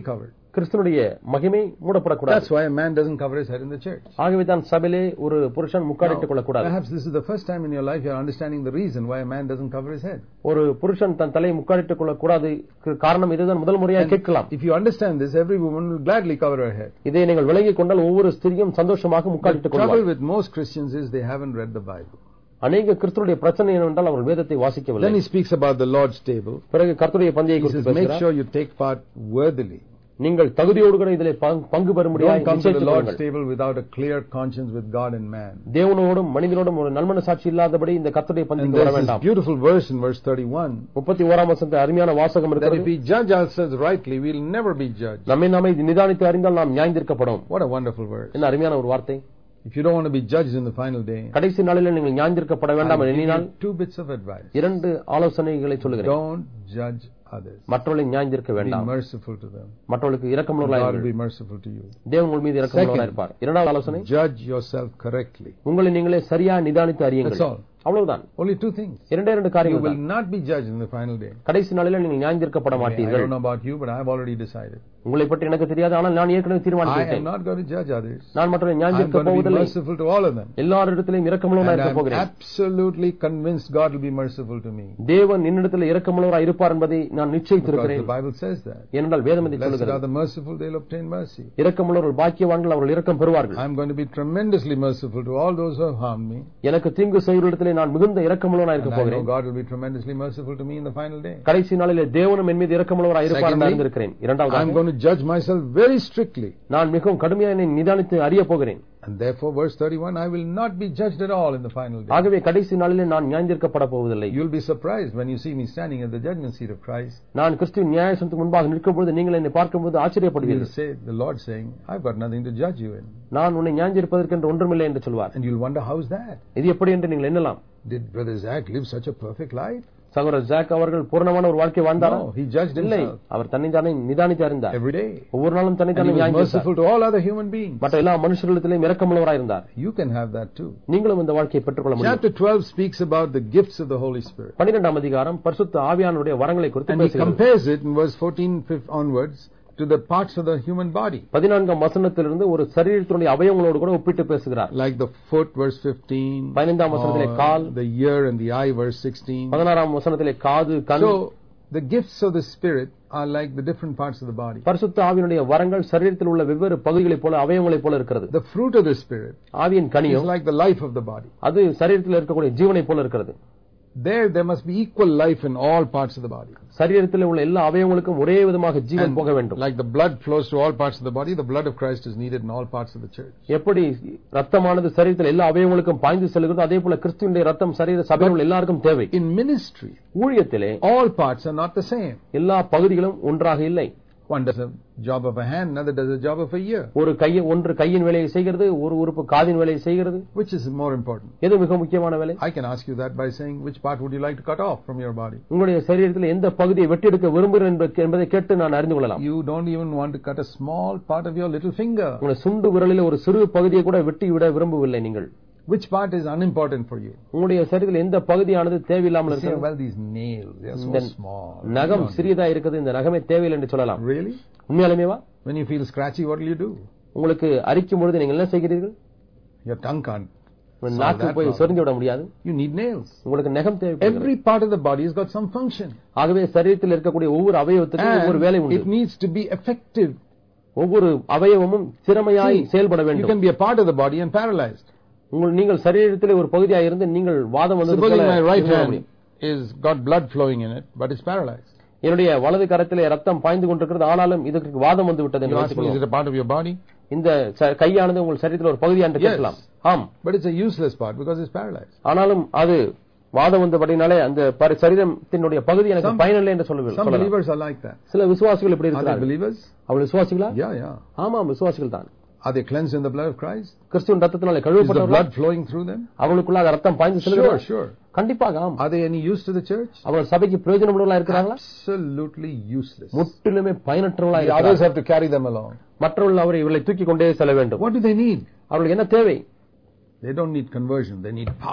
கிறிஸ்துனுடைய மகிமை மூடப்படக்கூடாது. That's why a man doesn't cover his head in the church. ஆகவே தான் சபையிலே ஒரு புருஷன் முக்காடிட்டுக் கொள்ளக்கூடாது. Perhaps this is the first time in your life you are understanding the reason why a man doesn't cover his head. ஒரு புருஷன் தன் தலையை முக்காடிட்டுக் கொள்ளக்கூடாது காரணம் இதுதான் முதல் முறையாக கேட்கலாம். If you understand this, every woman will gladly cover her head. இதை நீங்கள் விளங்கிக் கொண்டால் ஒவ்வொரு ஸ்திரியும் சந்தோஷமாக முக்காடிட்டுக் கொள்வார்கள். The trouble with most Christians is they haven't read the Bible. அநேக கிறிஸ்துவுடைய பிரச்சனை என்னவென்றால் அவர்கள் வேதத்தை வாசிக்கவில்லை. Then he speaks about the Lord's table. பிறகு கர்த்தருடைய பந்தியை குறித்து பேசுகிறார். Make sure you take part worthily. நீங்கள் தகுதியோடு கூட இதிலே பங்கு பெறும்படியாக நிச்சயித்துக் கொள்ளுங்கள். Don't come to the Lord's table without a clear conscience with God and man. தேவனோடும் மனிதனோடும் ஒரு நல்மனசாட்சி இல்லாதபடி இந்த கர்த்தருடைய பந்திக்கு வர வேண்டாம். Beautiful verse in verse thirty-one. முப்பத்தி ஓராம் வசனத்தில் அருமையான வாசகம் இருக்கிறது. If we judge ourselves rightly, we will never be judged. நம்மை நாமே நிதானித்து அறிந்தால் நாம் நியாயந்தீர்க்கப்படும். What a wonderful verse. என்ன அருமையான ஒரு வார்த்தை. If you don't want to be judged in the final day, கடைசி நாளிலே நீங்கள் நியாயந்தீர்க்கப்பட வேண்டாம் எண்ணினால் two bits of advice. இரண்டு ஆலோசனைகளை சொல்லுகிறேன். Don't judge others. மற்றவர்களை நியாயந்தீர்க்க வேண்டாம். Be merciful to them. மற்றவர்களுக்கு இரக்கமுள்ளவராய் இருங்கள். God will be merciful to you. தேவன் உங்கள் மீது இரக்கமுள்ளவராய் இருப்பார். இரண்டாவது ஆலோசனை, judge yourself correctly. உங்களை நீங்களே சரியாக நிதானித்து அறியுங்கள். That's all. அவ்வளவுதான். Only two things. இரண்டே இரண்டு காரியங்கள். You will not be judged in the final day. கடைசி நாளிலே நீங்கள் நியாயந்தீர்க்கப்பட மாட்டீர்கள். I don't know about you, but I have already decided. உங்களை பற்றி எனக்கு தெரியாது, ஆனால் நான் ஏற்கனவே தீர்மானித்தேன். I am not going to judge others. நான் மற்றவர்களை நியாயந்தீர்க்க போவதில்லை. I am going to be merciful to all of them. எல்லாரிடத்திலும் இரக்கமுள்ளவராய் இருக்க போகிறேன். I am absolutely convinced God will be merciful to me. தேவன் என்னிடத்தில் இரக்கமுள்ளவராய் இருப்பார் என்பதை நான் நிச்சயித்திருக்கிறேன். The Bible says that. ஏனென்றால் வேதம் இதை சொல்கிறது. Blessed are the merciful, they will obtain mercy. இரக்கமுள்ளவர்கள் பாக்கியவான்கள், அவர்கள் இரக்கம் பெறுவார்கள். I am going to be tremendously merciful to all those who have harmed me. எனக்கு தீங்கு செய்தவர்களிடத்திலே நான் மிகுந்த இரக்கமுள்ளவனாய் இருக்க போகிறேன். God will be tremendously merciful to me in the final day. கடைசி நாளிலே தேவனும் என் மீது இரக்கமுள்ளவராய் இருப்பார் என்று அறிந்திருக்கிறேன். இரண்டாவது, I am going to judge myself very strictly. நான் மிகவும் கடுமையாக என்னை நிதானித்து அறிய போகிறேன். And therefore verse thirty-one, I will not be judged at all in the final day. ஆகவே கடைசி நாளிலே நான் நியாயந்தீர்க்கப்பட போவதில்லை. You will be surprised when you see me standing at the judgment seat of Christ. நான் கிறிஸ்துவின் நியாயாசனத்துக்கு முன்பாக நிற்கும்போது நீங்கள் என்னை பார்க்கும்போது ஆச்சரியப்படுவீர்கள். You will say, the Lord saying, I've got nothing to judge you in. நான் உன்னை நியாயந்தீர்ப்பதற்கு என்று ஒன்றுமில்லை என்று சொல்வார். And you'll wonder, how is that? இது எப்படி என்று நீங்கள் எண்ணலாம். Did Brother Zach live such a perfect life? சகோதரர் ஜாக் அவர்கள் பூரணமான ஒரு வாழ்க்கை வாழ்ந்தாரா? No, he judged himself. அவர் தன்னை தானே நிதானித்து அறிந்தார். Every day. ஒவ்வொரு நாளும் தன்னை தானே நியாயந்தீர்த்தார். Merciful to all other human beings. மற்ற எல்லா மனுஷர்களிடத்திலும் இரக்கமுள்ளவராய் இருந்தார். You can have that too. நீங்களும் இந்த வாழ்க்கையை பெற்றுக்கொள்ள முடியும். Chapter twelve speaks about the gifts of the Holy Spirit. பன்னிரண்டாம் அதிகாரம் பரிசுத்த ஆவியானவருடைய வரங்களை குறித்து பேசுகிறது. And he compares it in verse fourteen onwards to the parts of the human body. பதினான்காம் வசனத்திலிருந்து ஒரு சரீரத்தினுடைய அவயவங்களோடு கூட ஒப்பிட்டு பேசுகிறார். Like the foot verse fifteen, பதினைந்தாம் வசனத்திலே கால், the ear and the eye verse sixteen. பதினாறாம் வசனத்திலே காது, கண். So the gifts of the Spirit are like the different parts of the body. பரிசுத்த ஆவியினுடைய வரங்கள் சரீரத்தில் உள்ள வெவ்வேறு பகுதிகளைப் போல அவயவங்களைப் போல இருக்கிறது. The fruit of the Spirit, ஆவியின் கனியும், is like the life of the body. அது சரீரத்தில் இருக்கக்கூடிய ஜீவனைப் போல இருக்கிறது. There there must be equal life in all parts of the body. சரீரத்தில் உள்ள எல்லா அவயவங்களுக்கும் ஒரே விதமாக ஜீவன் போக வேண்டும். Like the blood flows to all parts of the body, the blood of Christ is needed in all parts of the church. எப்படி இரத்தமானது சரீரத்தில் எல்லா அவயவங்களுக்கும் பாய்ந்து செல்கிறதோ அதே போல கிறிஸ்துவினுடைய இரத்தம் சரீர சபையில் எல்லாருக்கும் தேவை. In ministry, ஊழியத்திலே all parts are not the same. எல்லா பகுதிகளும் ஒன்றாக இல்லை. One does a job of a hand, another does a job of a ear. ஒரு கையை ஒன்று கையின் வேலையை செய்கிறது, ஒரு உறுப்பு காதின் வேலையை செய்கிறது. Which is more important? எது மிக முக்கியமான வேலை? I can ask you that by saying, which part would you like to cut off from your body? உங்களுடைய சரீரத்தில் எந்த பகுதியை வெட்டி எடுக்க விரும்புகிறேன் என்பதை கேட்டு நான் அறிந்து கொள்ளலாம். You don't even want to cut a small part of your little finger. உங்களுடைய சுண்டு விரலில் ஒரு சிறு பகுதியை கூட வெட்டி விட விரும்பவில்லை நீங்கள். Which part is unimportant for you? உங்களுடைய சரீரத்தில் எந்த பகுதியானது தேவையில்லாமல் இருக்கிறது? Well, these nails, they are so small. நகம் சிறியதா இருக்குது, இந்த நகமே தேவையில்லை என்று சொல்லலாம். Really? உண்மையாலுமேவா? When you feel scratchy, what will you do? உங்களுக்கு அரிக்கும் பொழுது நீங்கள் என்ன செய்கிறீர்கள்? Your tongue can't. நாக்கு போய் சொரிந்து விட முடியாது. You need nails. உங்களுக்கு நகம் தேவை. Every part of the body has got some function. ஆகவே சரீரத்தில் இருக்கக்கூடிய ஒவ்வொரு அவயவத்துக்கும் ஒவ்வொரு வேலை உண்டு. It needs to be effective. ஒவ்வொரு அவயவமும் திறமையாய் செயல்பட வேண்டும். You can be a part of the body and paralyzed. உங்கள் நீங்கள் சரீரத்திலே ஒரு பகுதியாக இருந்து நீங்கள் வாதம் வந்தது போல. My right hand is got blood flowing in it, but it's paralyzed. என்னுடைய வலது கரத்திலே ரத்தம் பாய்ந்து கொண்டிருக்கிறது, ஆனாலும் இதற்கு வாதம் வந்து விட்டது என்று வைத்துக்கொள்வோம். Is it a part of your body? இந்த கையானது உங்கள் சரீரத்தில் ஒரு பகுதியா என்று கேட்கலாம். ஆம், but it's a useless part because it's paralyzed. ஆனாலும் அது வாதம் வந்தபடினாலே அந்த சரீரத்தினுடைய பகுதி எனக்கு பயனில்லை என்று சொல்லுவேன். Some believers are like that. சில விசுவாசிகள் இப்படி இருக்கிறார்கள். Are they believers? அவர்கள் விசுவாசிகளா? Yeah, yeah. ஆமாம், விசுவாசிகள் தான். Are they cleansed in the blood of Christ? கிறிஸ்துவின் ரத்தத்தினாலே கழுவப்பட்டவர்கள். Is the blood flowing through them? அவங்களுக்குள்ள ரத்தம் பாய்ந்து செல்கிறது. Sure, sure. கண்டிப்பாக. Are they any use to the church? அவர்கள் சபைக்கு பிரயோஜனமுள்ளவர்களா இருக்கிறார்களா? Absolutely useless. முற்றிலுமே பயனற்றவர்களா இருக்கிறார்கள். Others have to carry them along. மற்றவர்கள் அவரை இவளை தூக்கி கொண்டே செல்ல வேண்டும். What do they need? அவர்களுக்கு என்ன தேவை? They don't need conversion, they need power.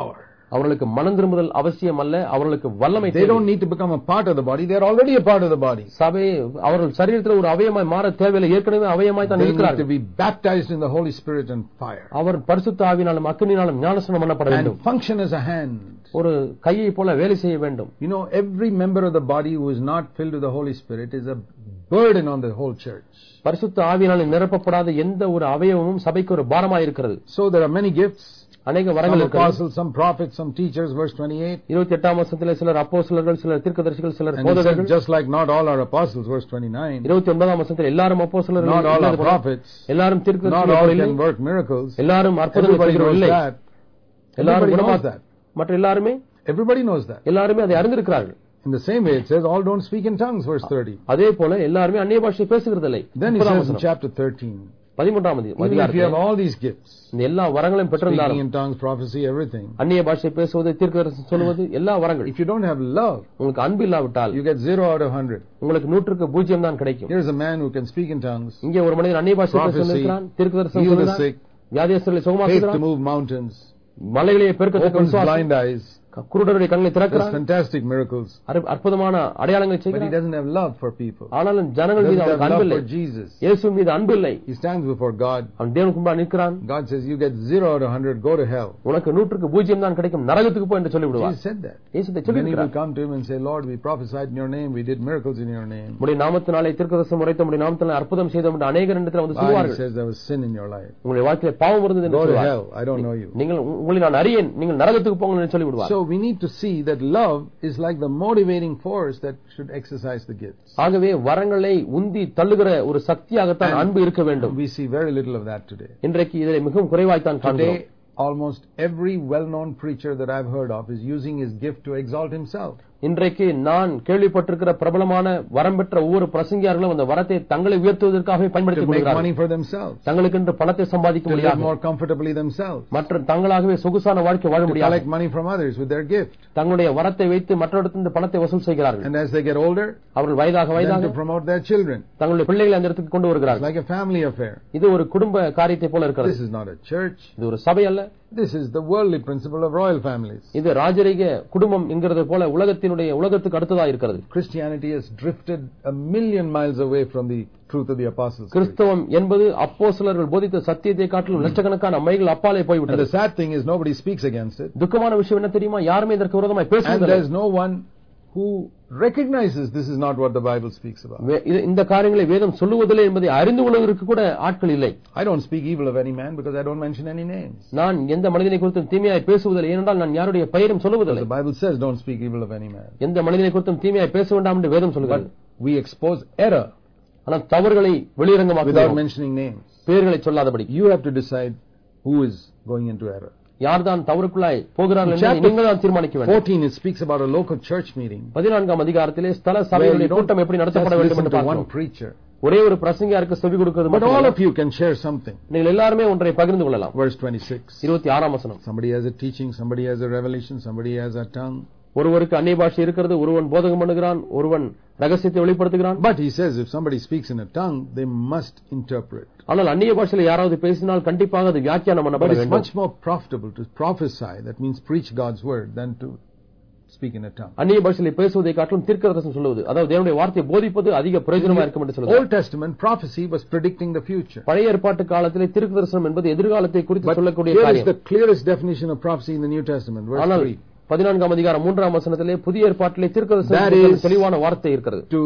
அவர்களுக்கு மனம் திரும்புதல் அவசியம் அல்ல, அவர்களுக்கு வல்லமை They don't need to become a part of the body. They are already a part of the body. சபை அவர்கள் சரீரத்தில் ஒரு அவயமாய் மாற தேவையில்லை, ஏற்கனவே அவயமாய் தான் They need to இருக்கிறார்கள். be baptized in the Holy Spirit and fire. அவர் பரிசுத்த ஆவியினாலும் அக்கினியினாலும் ஞானஸ்நானம் பண்ணப்பட And வேண்டும். function as a hand. ஒரு கையை போல வேலை செய்ய வேண்டும். You know, every member of the body who is not filled with the Holy Spirit is a burden on the whole church. பரிசுத்த ஆவியினால் நிரப்பப்படாத எந்த ஒரு அவயவமும் சபைக்கு ஒரு பாரமாய் இருக்கிறது. So there are many gifts. அநேக வரங்கள் Some இருக்கிறது. apostles, some prophets, some teachers, verse twenty-eight. இருபத்தி எட்டாம் வசனத்திலே சிலர் அப்போஸ்தலர்கள், சிலர் தீர்க்கதரிசிகள், சிலர் And he said, போதகர்கள். just like not all are apostles, verse twenty-nine. இருபத்தி ஒன்பதாம் வசனத்தில் எல்லாரும் அப்போஸ்தலர்கள், Not all are prophets. எல்லாரும் Not all தீர்க்கதரிசிகள் இல்லை, can work miracles. எல்லாரும் அற்புதங்களை Everybody செய்கிறவர்கள் knows இல்லை, that. எல்லாரும் Everybody knows குணமா- that. மற்ற எல்லாருமே Everybody knows that. எல்லாருமே அதை அறிந்திருக்கிறார்கள். In the same way, it says, all don't speak in tongues, verse thirty. அதே போல எல்லாருமே அந்நிய பாஷை பேசுகிறதில்லை. Then he முப்பதாம் says in வசனம், chapter thirteen, பதிமூன்றாம் even if you have அதிகாரத்தில் all these gifts, இந்த எல்லா வரங்களையும் speaking பெற்றிருந்தாலும் in tongues, prophecy, everything, அந்நிய பாஷை பேசுவது, தீர்க்கதரிசனம் சொல்லுவது, எல்லா வரங்கள், if you don't have love, உங்களுக்கு அன்பு இல்லாவிட்டால் you get zero out of one hundred. உங்களுக்கு நூற்றுக்கு பூஜ்ஜியம் தான் கிடைக்கும். Here's a man who can speak in tongues, இங்கே ஒரு மனிதன் அந்நிய பாஷை Prophecy, பேசுகிறான், தீர்க்கதரிசனம் heal the சொல்கிறான், sick, வியாதியஸ்தர்களை faith to சுகமாக்குகிறான், move mountains, மலைகளையே பெருக்கத்தக்க opens விசுவாசம், blind eyes, குருடருடைய கண்களை does திறக்கிறான், fantastic miracles, அற்ப- அற்புதமான அடையாளங்களை but he செய்கிறான். doesn't have love for people. ஆனாலும் ஜனங்கள் மீது Doesn't have அவனுக்கு love அன்பில்லை, for Jesus. இயேசு மீது அன்பில்லை. He stands before God. அவன் தேவனுக்கு முன்பாக நிற்கிறான். God says, you get zero out of one hundred, go to hell. உனக்கு நூற்றுக்கு பூஜ்ஜியம் தான் கிடைக்கும், நரகத்துக்கு போ என்று சொல்லி விடுவார். Jesus said that. இயேசு இதை Many will சொல்லியிருக்கிறார். come to him and say, Lord, we prophesied in your name, we did miracles in your name. உம்முடைய நாமத்தினாலே தீர்க்கதரிசனம் உரைத்த, உம்முடைய நாமத்தினாலே அற்புதம் செய்தோம் என்று அநேகர் இடத்தில் வந்து Why? He சொல்வார்கள். says there was sin in your life. உங்களுடைய வாழ்க்கையில பாவம் இருந்தது என்று Go to சொல்வார். hell. I don't know you. நீங்கள் உங்களை நான் அறியேன், நீங்கள் நரகத்துக்கு போங்கள் என்று சொல்லி விடுவார். So we need to see that love is like the motivating force that should exercise the gifts. ஆகவே வரங்களை உந்தி தள்ளுகிற ஒரு சக்தியாகத்தான் அன்பு இருக்க வேண்டும். We see very little of that today. இன்றைக்கு இதை மிகவும் குறைவாய்த்தான் காண்கிறோம். Today, almost every well-known preacher that I've heard of is using his gift to exalt himself. இன்றைக்கு நான் கேள்விப்பட்டிருக்கிற பிரபலமான வரம் பெற்ற ஒவ்வொரு பிரசங்கியார்களும் அந்த வரத்தை தங்களை உயர்த்துவதற்காகவே To பயன்படுத்திக் make money கொள்கிறார்கள். for themselves. தங்களுக்கென்று பணத்தை சம்பாதிக்க To live முடியாது, more comfortably themselves. மற்ற தங்களாகவே சொகுசான வாழ்க்கை வாழ To முடியாது. collect money from others with their gift. தங்களுடைய வரத்தை வைத்து மற்றவரிடத்திலிருந்து பணத்தை வசூல் செய்கிறார்கள். And as they get older, அவர்கள் வயதாக then வயதாக to promote their children. தங்களுடைய பிள்ளைகளை அந்த இடத்துக்கு கொண்டு It's வருகிறார்கள். like a family affair. இது ஒரு குடும்ப காரியத்தை போல This இருக்கிறது. is not a church. இது ஒரு சபை அல்ல. This is the worldly principle of royal families. இது ராஜரீக குடும்பம் என்கிறது போல உலகத்தினுடைய உலகத்துக்கு அடுத்ததா இருக்கிறது. Christianity has drifted a million miles away from the truth of the apostles' creed. கிறிஸ்தவம் என்பது அப்போஸ்தலர்கள் போதித்த சத்தியத்தை காட்டிலும் லட்சக்கணக்கான மைல் அப்பாலே And போய்விட்டது. the sad thing is nobody speaks against it. துக்கமான விஷயம் என்ன தெரியுமா? யாருமே இதற்கு விரோதமாய் And பேசுவதில்லை. there's no one who recognizes this is not what the Bible speaks about. வே- இது- இந்த காரியங்களை வேதம் சொல்லுவதில்லை என்பதை அறிந்து கொள்வதற்கு கூட ஆட்கள் இல்லை. I don't speak evil of any man because I don't mention any names. நான் எந்த மனிதனை குறித்தும் தீமையாய் பேசுவதில்லை, ஏனென்றால் நான் யாருடைய பெயரும் சொல்லுவதில்லை. The Bible says don't speak evil of any man. எந்த மனிதனை குறித்தும் தீமையாய் பேச வேண்டாம் என்று வேதம் But சொல்லுகிறது. we expose error ஆனால் தவறுகளை without வெளியரங்கமாக்குகிறோம், mentioning names. பெயர்களை சொல்லாதபடி. You have to decide who is going into error. யார்தான் தவறுக்குள்ளாய் போகிறார்கள் In என்பதை chapter நீங்கள் தான் தீர்மானிக்க வேண்டும். fourteen, it speaks about a local church meeting. பதினான்காம் அதிகாரத்திலே ஸ்தல Where you சபைகளுடைய don't கூட்டம் எப்படி just நடத்தப்பட வேண்டும் listen என்று to one பார்க்கிறோம். preacher. ஒரே ஒரு பிரசங்கியாருக்கு செவி கொடுக்கிறது But all மட்டுமல்ல, of you can share something. நீங்கள் எல்லாருமே ஒன்றை பகிர்ந்து கொள்ளலாம். Verse twenty-six. இருபத்தி ஆறாம் வசனம். Somebody has a teaching, somebody has a revelation, somebody has a tongue. ஒருவருக்கு அந்நிய பாஷை இருக்கிறது, ஒருவன் போதகம் பண்ணுகிறான், ஒருவன் ரகசியத்தை வெளிப்படுத்துகிறான். But he says if somebody speaks in a tongue, they must interpret. ஆனால் அந்நிய பாஷையில் யாராவது பேசினால் கண்டிப்பாக அது வியாக்கியானம் But பண்ணப்பட it's வேண்டும். much more profitable to prophesy, that means preach God's word, than to speak in a tongue. அந்நிய பாஷையில் பேசுவதை காட்டிலும் தீர்க்கதரிசனம் சொல்லுவது, அதாவது தேவனுடைய வார்த்தையை போதிப்பது அதிக பிரயோஜனமா இருக்கும் என்று சொல்லுவது. Old Testament prophecy was predicting the future. பழைய ஏற்பாட்டு காலத்திலே தீர்க்கதரிசனம் என்பது எதிர்காலத்தை குறித்து But சொல்லக்கூடிய here is காரியம். the clearest definition of prophecy in the New Testament, verse ஆனால் three. பதினான்காம் அதிகாரம் மூன்றாம் வசனத்திலே புதிய ஏற்பாட்டிலே That தீர்க்கதரிசனம் is- தெளிவான வார்த்தை இருக்கிறது. To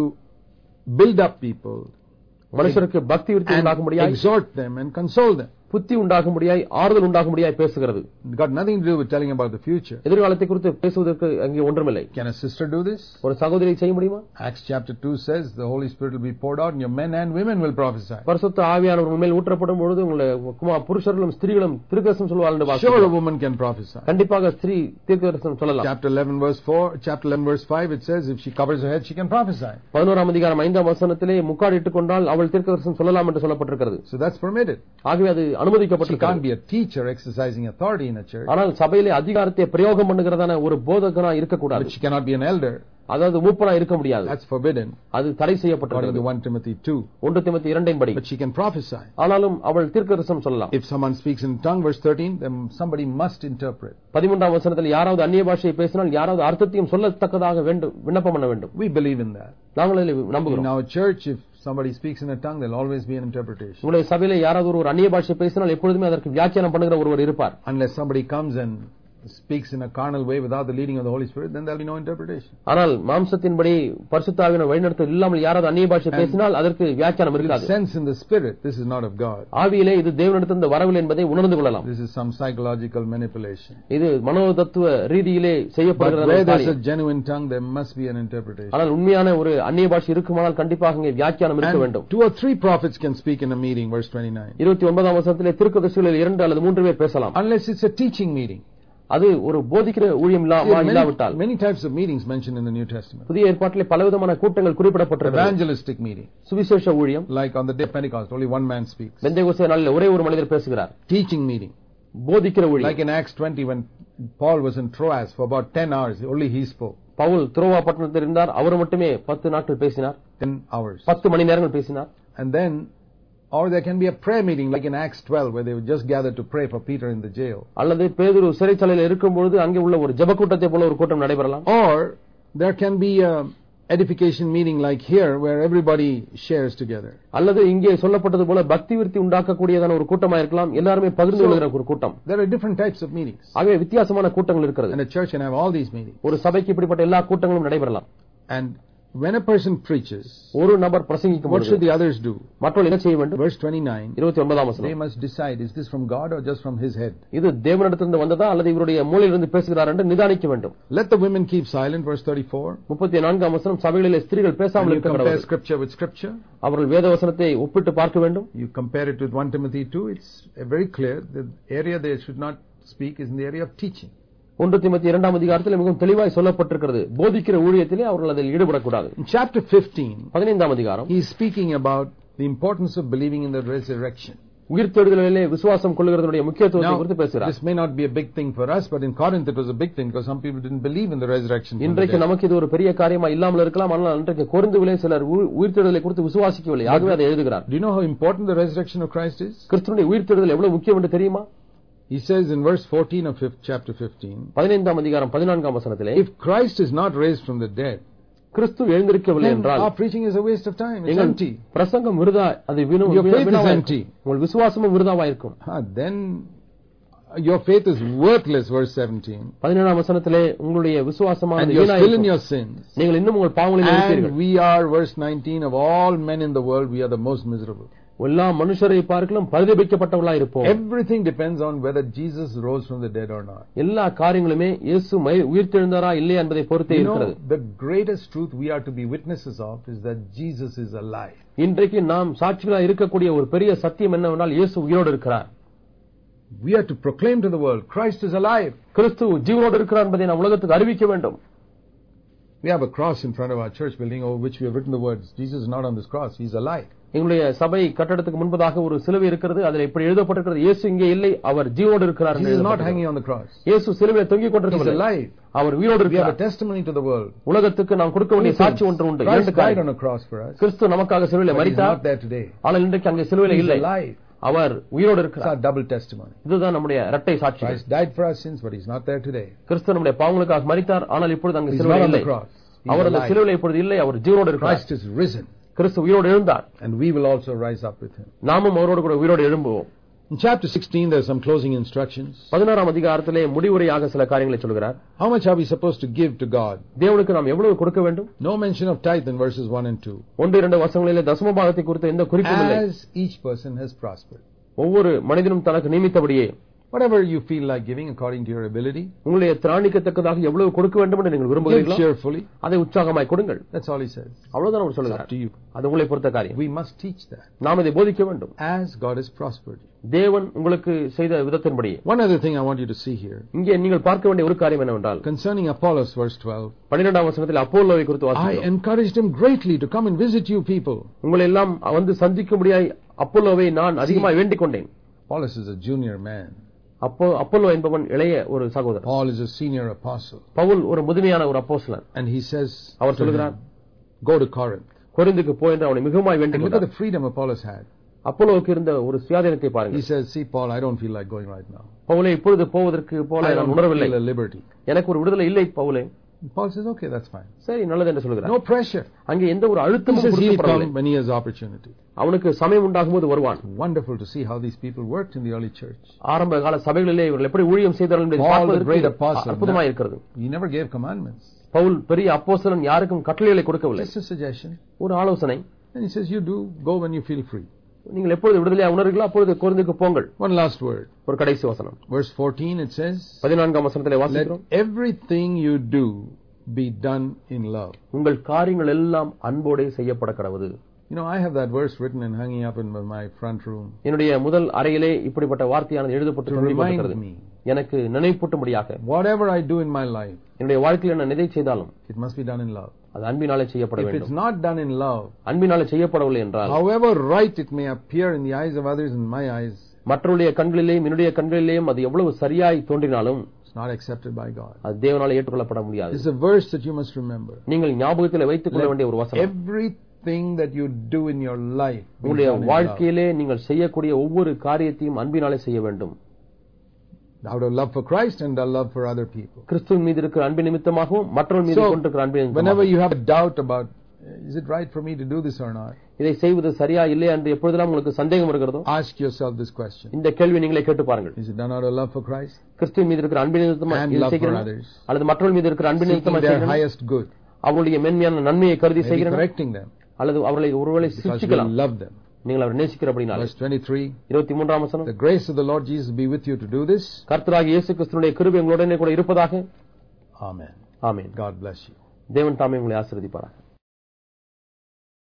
build up people மனுஷருக்கு பக்தி விருத்தி and உண்டாகும்படியாய், exhort them and console them. புத்தி உண்டாகும்படியாய், ஆறுதல் உண்டாகும்படியாய் பேசுகிறது. It got nothing to do with telling about the future. எதிர்காலத்தை குறித்து பேசுவதற்கு அங்கே ஒன்றுமில்லை. Can a sister do this? ஒரு சகோதரி செய்ய முடியுமா? Acts chapter two says the Holy Spirit will be poured out and your men and women will prophesy. பரிசுத்த ஆவியானவர் உண்மையில் ஊற்றப்படும் பொழுது உங்களுடைய குமா- புருஷர்களும் ஸ்திரீகளும் தீர்க்கதரிசனம் சொல்வார்கள் என்று Sure, a பார்க்கிறோம். woman can prophesy. கண்டிப்பாக ஸ்திரீ தீர்க்கதரிசனம் சொல்லலாம். Chapter eleven verse four, chapter eleven verse five, it says if she covers her head, she can prophesy. பதினோராம் அதிகாரம் ஐந்தாம் வசனத்திலே முக்காடிட்டுக் கொண்டால் அவள் தீர்க்கதரிசனம் சொல்லலாம் என்று சொல்லப்பட்டிருக்கிறது. So that's permitted. ஆகவே அது She அனுமதிக்கப்பட்டிருக்கிறது. can't be a teacher exercising authority in a church. ஆனால் சபையிலே அதிகாரத்தை பிரயோகம் பண்ணுகிறதான ஒரு போதகனா இருக்கக்கூடாது. But she cannot be an elder. அதாவது மூப்பனா இருக்க முடியாது. That's forbidden. அது தடை According செய்யப்பட்டிருக்கிறது. to First Timothy two. ஒன்று தீமோத்தேயு இரண்டின் படி. But she can prophesy. ஆனாலும் அவள் தீர்க்கதரிசனம் சொல்லலாம். If someone speaks in tongue, verse thirteen, then somebody must interpret. பதிமூன்றாம் வசனத்தில் யாராவது அந்நிய பாஷையை பேசினால் யாராவது அர்த்தத்தையும் சொல்லத்தக்கதாக வேண்டும் விண்ணப்பம் பண்ண வேண்டும். We believe in that. நாங்கள் அதில் நம்புகிறோம். In our church, if somebody speaks in a tongue, there'll always be an interpretation. உங்களுடைய சபையிலே யாராவது ஒரு அந்நிய பாஷை பேசினால் எப்பொழுதுமே அதற்கு வியாக்கியானம் பண்ணுகிற ஒருவர் இருப்பார். Unless somebody comes and speaks in a carnal way without the leading of the Holy Spirit, then there'll be no interpretation. ஆனால் மாம்சத்தின்படி பரிசுத்த ஆவியின் வழிநடத்தல் இல்லாமல் யாராவது அந்நிய பாஷை பேசினால் அதற்கு வியாக்கியானம் இருக்காது. Sense in the spirit, this is not of God. ஆவியிலே இது தேவனிடத்திலிருந்து வரவில்லை என்பதை உணர்ந்து கொள்ளலாம். This is some psychological manipulation. இது மனோதத்துவ ரீதியிலே செய்யப்படுகிற But where there's காரியம். a genuine tongue, there must be an interpretation. ஆனால் உண்மையான ஒரு அந்நிய பாஷை இருக்குமானால் கண்டிப்பாக இங்கே வியாக்கியானம் இருக்க வேண்டும். And two or three prophets can speak in a meeting, verse twenty-nine. இருபத்தி ஒன்பதாம் வசனத்திலே தீர்க்கதரிசிகளில் இரண்டு அல்லது மூன்று பேர் பேசலாம். Unless it's a teaching meeting. அது ஒரு போதிக்கிற ஊழியம் இல்லாவிட்டால். Many types of meetings mentioned in the New Testament. புதிய ஏற்பாட்டிலே பலவிதமான கூட்டங்கள் குறிப்பிடப்பட்டிருக்கிறது. Evangelistic meeting. சுவிசேஷ ஊழியம். Like on the day of Pentecost, only one man speaks. Pentecost நாளில் ஒரே ஒரு மனிதர் பேசுகிறார். Teaching meeting. போதிக்கிற ஊழியம். Like in Acts twenty, when Paul was in Troas for about ten hours, only he spoke. Pavul துரோவா பட்டணத்தில் இருந்தார், அவர் மட்டுமே பத்து நாட்கள் பேசினார். ten hours. பத்து மணி நேரங்கள் பேசினார். And then or there can be a prayer meeting like in Acts twelve where they would just gather to pray for Peter in the jail. அல்லது பேதுரு சிறைச்சாலையில் இருக்கும்போது அங்கே உள்ள ஒரு ஜெப கூட்டத்தை போல ஒரு கூட்டம் நடைபெறலாம். Or there can be a edification meeting like here where everybody shares together. அல்லது இங்கே சொல்லப்பட்டது போல பக்தி விருத்தி உண்டாக்கக்கூடியதான ஒரு கூட்டமா இருக்கலாம், எல்லாரும் பகிர்ந்து கொள்கிற ஒரு கூட்டம். There are different types of meetings. ஆகவே வித்தியாசமான கூட்டங்கள் இருக்கிறது. And a church can have all these meetings. ஒரு சபைக்கு இப்படிப்பட்ட எல்லா கூட்டங்களும் நடைபெறலாம். And when a person preaches, ஒரு நபர் பிரசங்கிக்கும் what should the others do? மற்றவர்கள் என்ன செய்ய வேண்டும்? Verse twenty-nine. இருபத்தி ஒன்பதாம் வசனம். They must decide, is this from God or just from his head? இது தேவனிடத்திலிருந்து வந்ததா அல்லது இவருடைய மூளையிலிருந்து பேசுகிறார் என்று நிதானிக்க வேண்டும். Let the women keep silent. Verse thirty-four. முப்பத்தி நான்காம் வசனம். சபைகளிலே ஸ்திரீகள் பேசாமல் இருக்க compare வேண்டும். scripture with scripture. அவர்கள் வேத வசனத்தை ஒப்பிட்டு பார்க்க வேண்டும். You compare it with First Timothy two. It's very clear the area they should not speak is in the area of teaching. ஒன்று தீமோத்தேயு இரண்டாம் அதிகாரத்தில் மிகவும் தெளிவாய் சொல்லப்பட்டிருக்கிறது, போதிக்கிற ஊழியத்திலே அவர்கள் அதில் ஈடுபடக்கூடாது. In chapter fifteen, பதினைந்தாம் அதிகாரம், he is speaking about the importance of believing in the resurrection. உயிர்த்தெழுதலிலே விசுவாசம் கொள்ளுகிறதுடைய முக்கியத்துவத்தை குறித்து பேசுகிறார். This may not be a big thing for us, but in Corinth it was a big thing because some people didn't believe in the resurrection. இன்றைக்கு நமக்கு இது ஒரு பெரிய காரியமா இல்லாமல் இருக்கலாம், ஆனால் இன்றைக்கு கொரிந்துவிலே சிலர் உயிர்த்தெழுதலை குறித்து விசுவாசிக்கவில்லை, ஆகவே அதை எழுதுகிறார். Do you know how important the resurrection of Christ is? கிறிஸ்துவினுடைய உயிர்த்தெழுதல் எவ்வளவு முக்கியம் என்று தெரியுமா? He says in verse fourteen of chapter fifteen, பதினைந்தாம் அதிகாரம் பதினான்காம் வசனத்திலே, if Christ is not raised from the dead, கிறிஸ்து எழுந்திருக்கவில்லை என்றால் our preaching is a waste of time. It's empty. பிரசங்கம் விருதா, அது வீணாக இருக்கும். உங்கள் விசுவாசமும் விருதாவா இருக்கும். Then your faith is worthless. Verse seventeen. பதினேழாம் வசனத்திலே உங்களுடைய விசுவாசமானது வீணாக இருக்கும். Still in your sins. நீங்கள் இன்னும் உங்கள் பாவங்களில் இருக்கிறீர்கள். And we are, verse nineteen, of all men in the world we are the most miserable. எல்லா மனுஷரை பார்க்கலாம் பரிதபிக்கப்பட்டவர்களாய் இருப்போம். Everything depends on whether Jesus rose from the dead or not. எல்லா காரியங்களுமே இயேசு உயிர்த்தெழுந்தாரா இல்லையா என்பதை பொறுத்தே இருக்கிறது. The greatest truth we are to be witnesses of is that Jesus is alive. இன்றைக்கு நாம் சாட்சிகளாய் இருக்கக்கூடிய ஒரு பெரிய சத்தியம் என்னவென்றால் இயேசு உயிரோடு இருக்கிறார். We are to proclaim to the world Christ is alive. கிறிஸ்து ஜீவனோடு இருக்கிறார் என்பதை நாம் உலகத்துக்கு அறிவிக்க வேண்டும். We have a cross in front of our church building over which we have written the words, Jesus is not on this cross, he is alive. எங்களுடைய சபை கட்டடத்துக்கு முன்பதாக ஒரு சிலுவை இருக்கிறது, அதில் இப்படி எழுதப்பட்டிருக்கிறது, இயேசு இங்கே இல்லை, அவர் ஜீவனோடு இருக்கிறார். He is not hanging on the cross. இயேசு சிலுவையில் தொங்கிக் கொண்டிருக்கிறார், அவர் உயிரோடு இருக்கிறார். We have a testimony to the world. உலகத்துக்கு நாம் கொடுக்க வேண்டிய சாட்சி ஒன்று உண்டு. Christ died on a cross for us. கிறிஸ்து நமக்காக சிலுவையில் மரித்தார், ஆனால் இன்றைக்கு அங்கே சிலுவையில் இல்லை, அவர் உயிரோடு இருக்கிறார். Double testimony. இதுதான் நம்முடைய இரட்டை சாட்சி. Christ died for our sins, but he is not there today. கிறிஸ்து நம்முடைய பாவங்களுக்காக மரித்தார், ஆனால் இப்பொழுது அங்கே சிலுவையில் இல்லை. அவர் அந்த சிலுவையில் இப்பொழுது இல்லை, அவர் ஜீவனோடு இருக்கிறார். Christ is risen. கிறிஸ்து உயிரோடு எழுந்தார். And we will also rise up with him. நாமும் அவரோடு கூட உயிரோடு எழும்புவோம். In chapter sixteen there are some closing instructions. பதினாறாம் அதிகாரத்திலே முடிவுரையாக சில காரியங்களை சொல்கிறார். How much are we supposed to give to God? தேவனுக்கு நாம் எவ்வளவு கொடுக்க வேண்டும்? No mention of tithe in verses one and two. ஒன்று இரண்டு வசனங்களிலே தசம பாகத்தை குறித்து எந்த குறிப்பும் இல்லை. As each person has prospered. ஒவ்வொரு மனிதனும் தனக்கு நியமித்தபடியே whatever you feel like giving according to your ability, உங்களுடைய திராணிக்கத்தக்கதாக எவ்வளவு கொடுக்க வேண்டும் என்று நீங்கள் விரும்புகிறீர்களோ cheerfully, அதை உற்சாகமாய் கொடுங்கள். That's all he says. அவ்வளவுதான் அவர் சொல்கிறார். To you. அது உங்களை பொறுத்த காரியம். We must teach that. நாம் இதை போதிக்க வேண்டும். As God has prospered. தேவன் உங்களுக்கு செய்த விதத்தின்படி. One other thing I want you to see here. இங்கே நீங்கள் பார்க்க வேண்டிய ஒரு காரியம் என்னவென்றால், concerning Apollos, verse twelve. பன்னிரண்டாம் வசனத்தில் அப்போலோவை குறித்து வாசிக்கிறோம். I encouraged him greatly to come and visit you people. உங்களை எல்லாம் வந்து சந்திக்கும்படியாய் அப்போலோவை நான் அதிகமாக வேண்டிக் கொண்டேன். Apollos is a junior man. அப்போ அப்போலோ என்பவன் இளைய ஒரு சகோதரன். Paul is a senior apostle. Pavul ஒரு முதுமையான ஒரு அப்போஸ்தலன். And he says, அவர் சொல்கிறார், go to Corinth. கொரிந்துக்கு போ என்று அவனை மிகுமாய் And வேண்டிக் look at கொண்டார். the freedom Apollos had. அப்போலோவுக்கு இருந்த ஒரு சுயாதீனத்தை He பாருங்கள். says, see Paul, I don't feel like going right now. பவுலே, இப்பொழுது போவதற்கு போல I நான் don't உணரவில்லை. feel a liberty. எனக்கு ஒரு விடுதலை இல்லை பவுலே. Paul says, okay, that's fine. சரி, நல்லது என்று சொல்கிறார். No pressure. அங்கே எந்த ஒரு He அழுத்தமும் says he'll கொடுக்கப்படவில்லை. come when he has opportunity. அவனுக்கு சமயம் உண்டாகும்போது வருவான். Wonderful to see how these people worked in the early church. ஆரம்ப கால சபைகளிலே இவர்கள் எப்படி ஊழியம் செய்தார்கள் என்பதை Paul, the great பார்ப்பதற்கு apostle, அற்புதமாக இருக்கிறது. he never gave commandments. Pavul பெரிய அப்போஸ்தலன், யாருக்கும் கட்டளைகளை கொடுக்கவில்லை. Just a suggestion. ஒரு ஆலோசனை. And he says, you do, go when you feel free. நீங்கள் எப்பொழுது விடுதலையாக உணர்கிறீர்களோ அப்பொழுது கொரிந்துக்கு போங்கள். One last word. ஒரு கடைசி வசனம். Verse fourteen, it says, பதினான்காம் வசனத்திலே let வாசிக்கிறோம், everything you do be done in love. உங்கள் காரியங்கள் எல்லாம் அன்போடே செய்யப்பட கடவுது. You know, I have that verse written and hanging up in my front room. என்னுடைய முதல் அறையிலே இப்படிப்பட்ட வார்த்தையானது எழுதப்பட்டு To remind தொங்கியிருக்கிறது. me, எனக்கு நினைப்பூட்டும்படியாக whatever I do in my life, என்னுடைய வாழ்க்கையில் நான் எதை செய்தாலும் it must be done in love. அது அன்பினாலே செய்யப்பட If it's வேண்டும். not done in love, அன்பினாலே செய்யப்படவில்லை என்றால், however right it may appear in the eyes of others and my eyes, மற்றவருடைய கண்களிலேயும் என்னுடைய கண்களிலேயும் அது எவ்வளவு சரியாய் தோன்றினாலும் it's not accepted by God. அது தேவனாலே ஏற்றுக்கொள்ளப்பட முடியாது. This is a verse that you must remember. நீங்கள் ஞாபகத்தில் வைத்துக் கொள்ள வேண்டிய ஒரு வசனம். Everything that you do in your life, be உங்களுடைய done in love. வாழ்க்கையிலே நீங்கள் செய்யக்கூடிய ஒவ்வொரு காரியத்தையும் அன்பினாலே செய்ய வேண்டும். Out of love for Christ and out of love for other people. கிறிஸ்துவின் மீது இருக்கிற அன்பின் நிமித்தமாகவும் மற்றவர்கள் மீது So, கொண்டிருக்கிற அன்பின் whenever நிமித்தமாகவும் you have a doubt about, is it right for me to do this or not, இதை செய்வது சரியா இல்லையா என்று எப்பொழுதெல்லாம் உங்களுக்கு சந்தேகம் இருக்கிறதோ ask yourself this question. இந்த கேள்வி நீங்களே கேட்டு பாருங்கள். Is it done out of love for Christ கிறிஸ்துவின் மீது இருக்கிற அன்பின் நிமித்தமாக and இது love for செய்கிறேன், others, அல்லது மற்றவர்கள் மீது இருக்கிற அன்பின் seeking நிமித்தமாக their செய்கிறேன், highest good, அவருடைய மேன்மையான நன்மையை கருதி maybe செய்கிறேன், correcting them அல்லது அவர்களை ஒருவேளை because you சிக்ஷிக்கலாம், love them. நீங்கள் அவரை நேசிக்கிறபடினாலே. Verse twenty-three, இருபத்தி மூன்றாம் வசனம், the grace of the Lord Jesus be with you to do this. கர்த்தராகிய இயேசு கிறிஸ்துவினுடைய கிருபை உங்களுடனே கூட இருப்பதாக. Amen. Amen. God bless you. தேவன் தாமே உங்களை ஆசீர்வதிப்பாராக.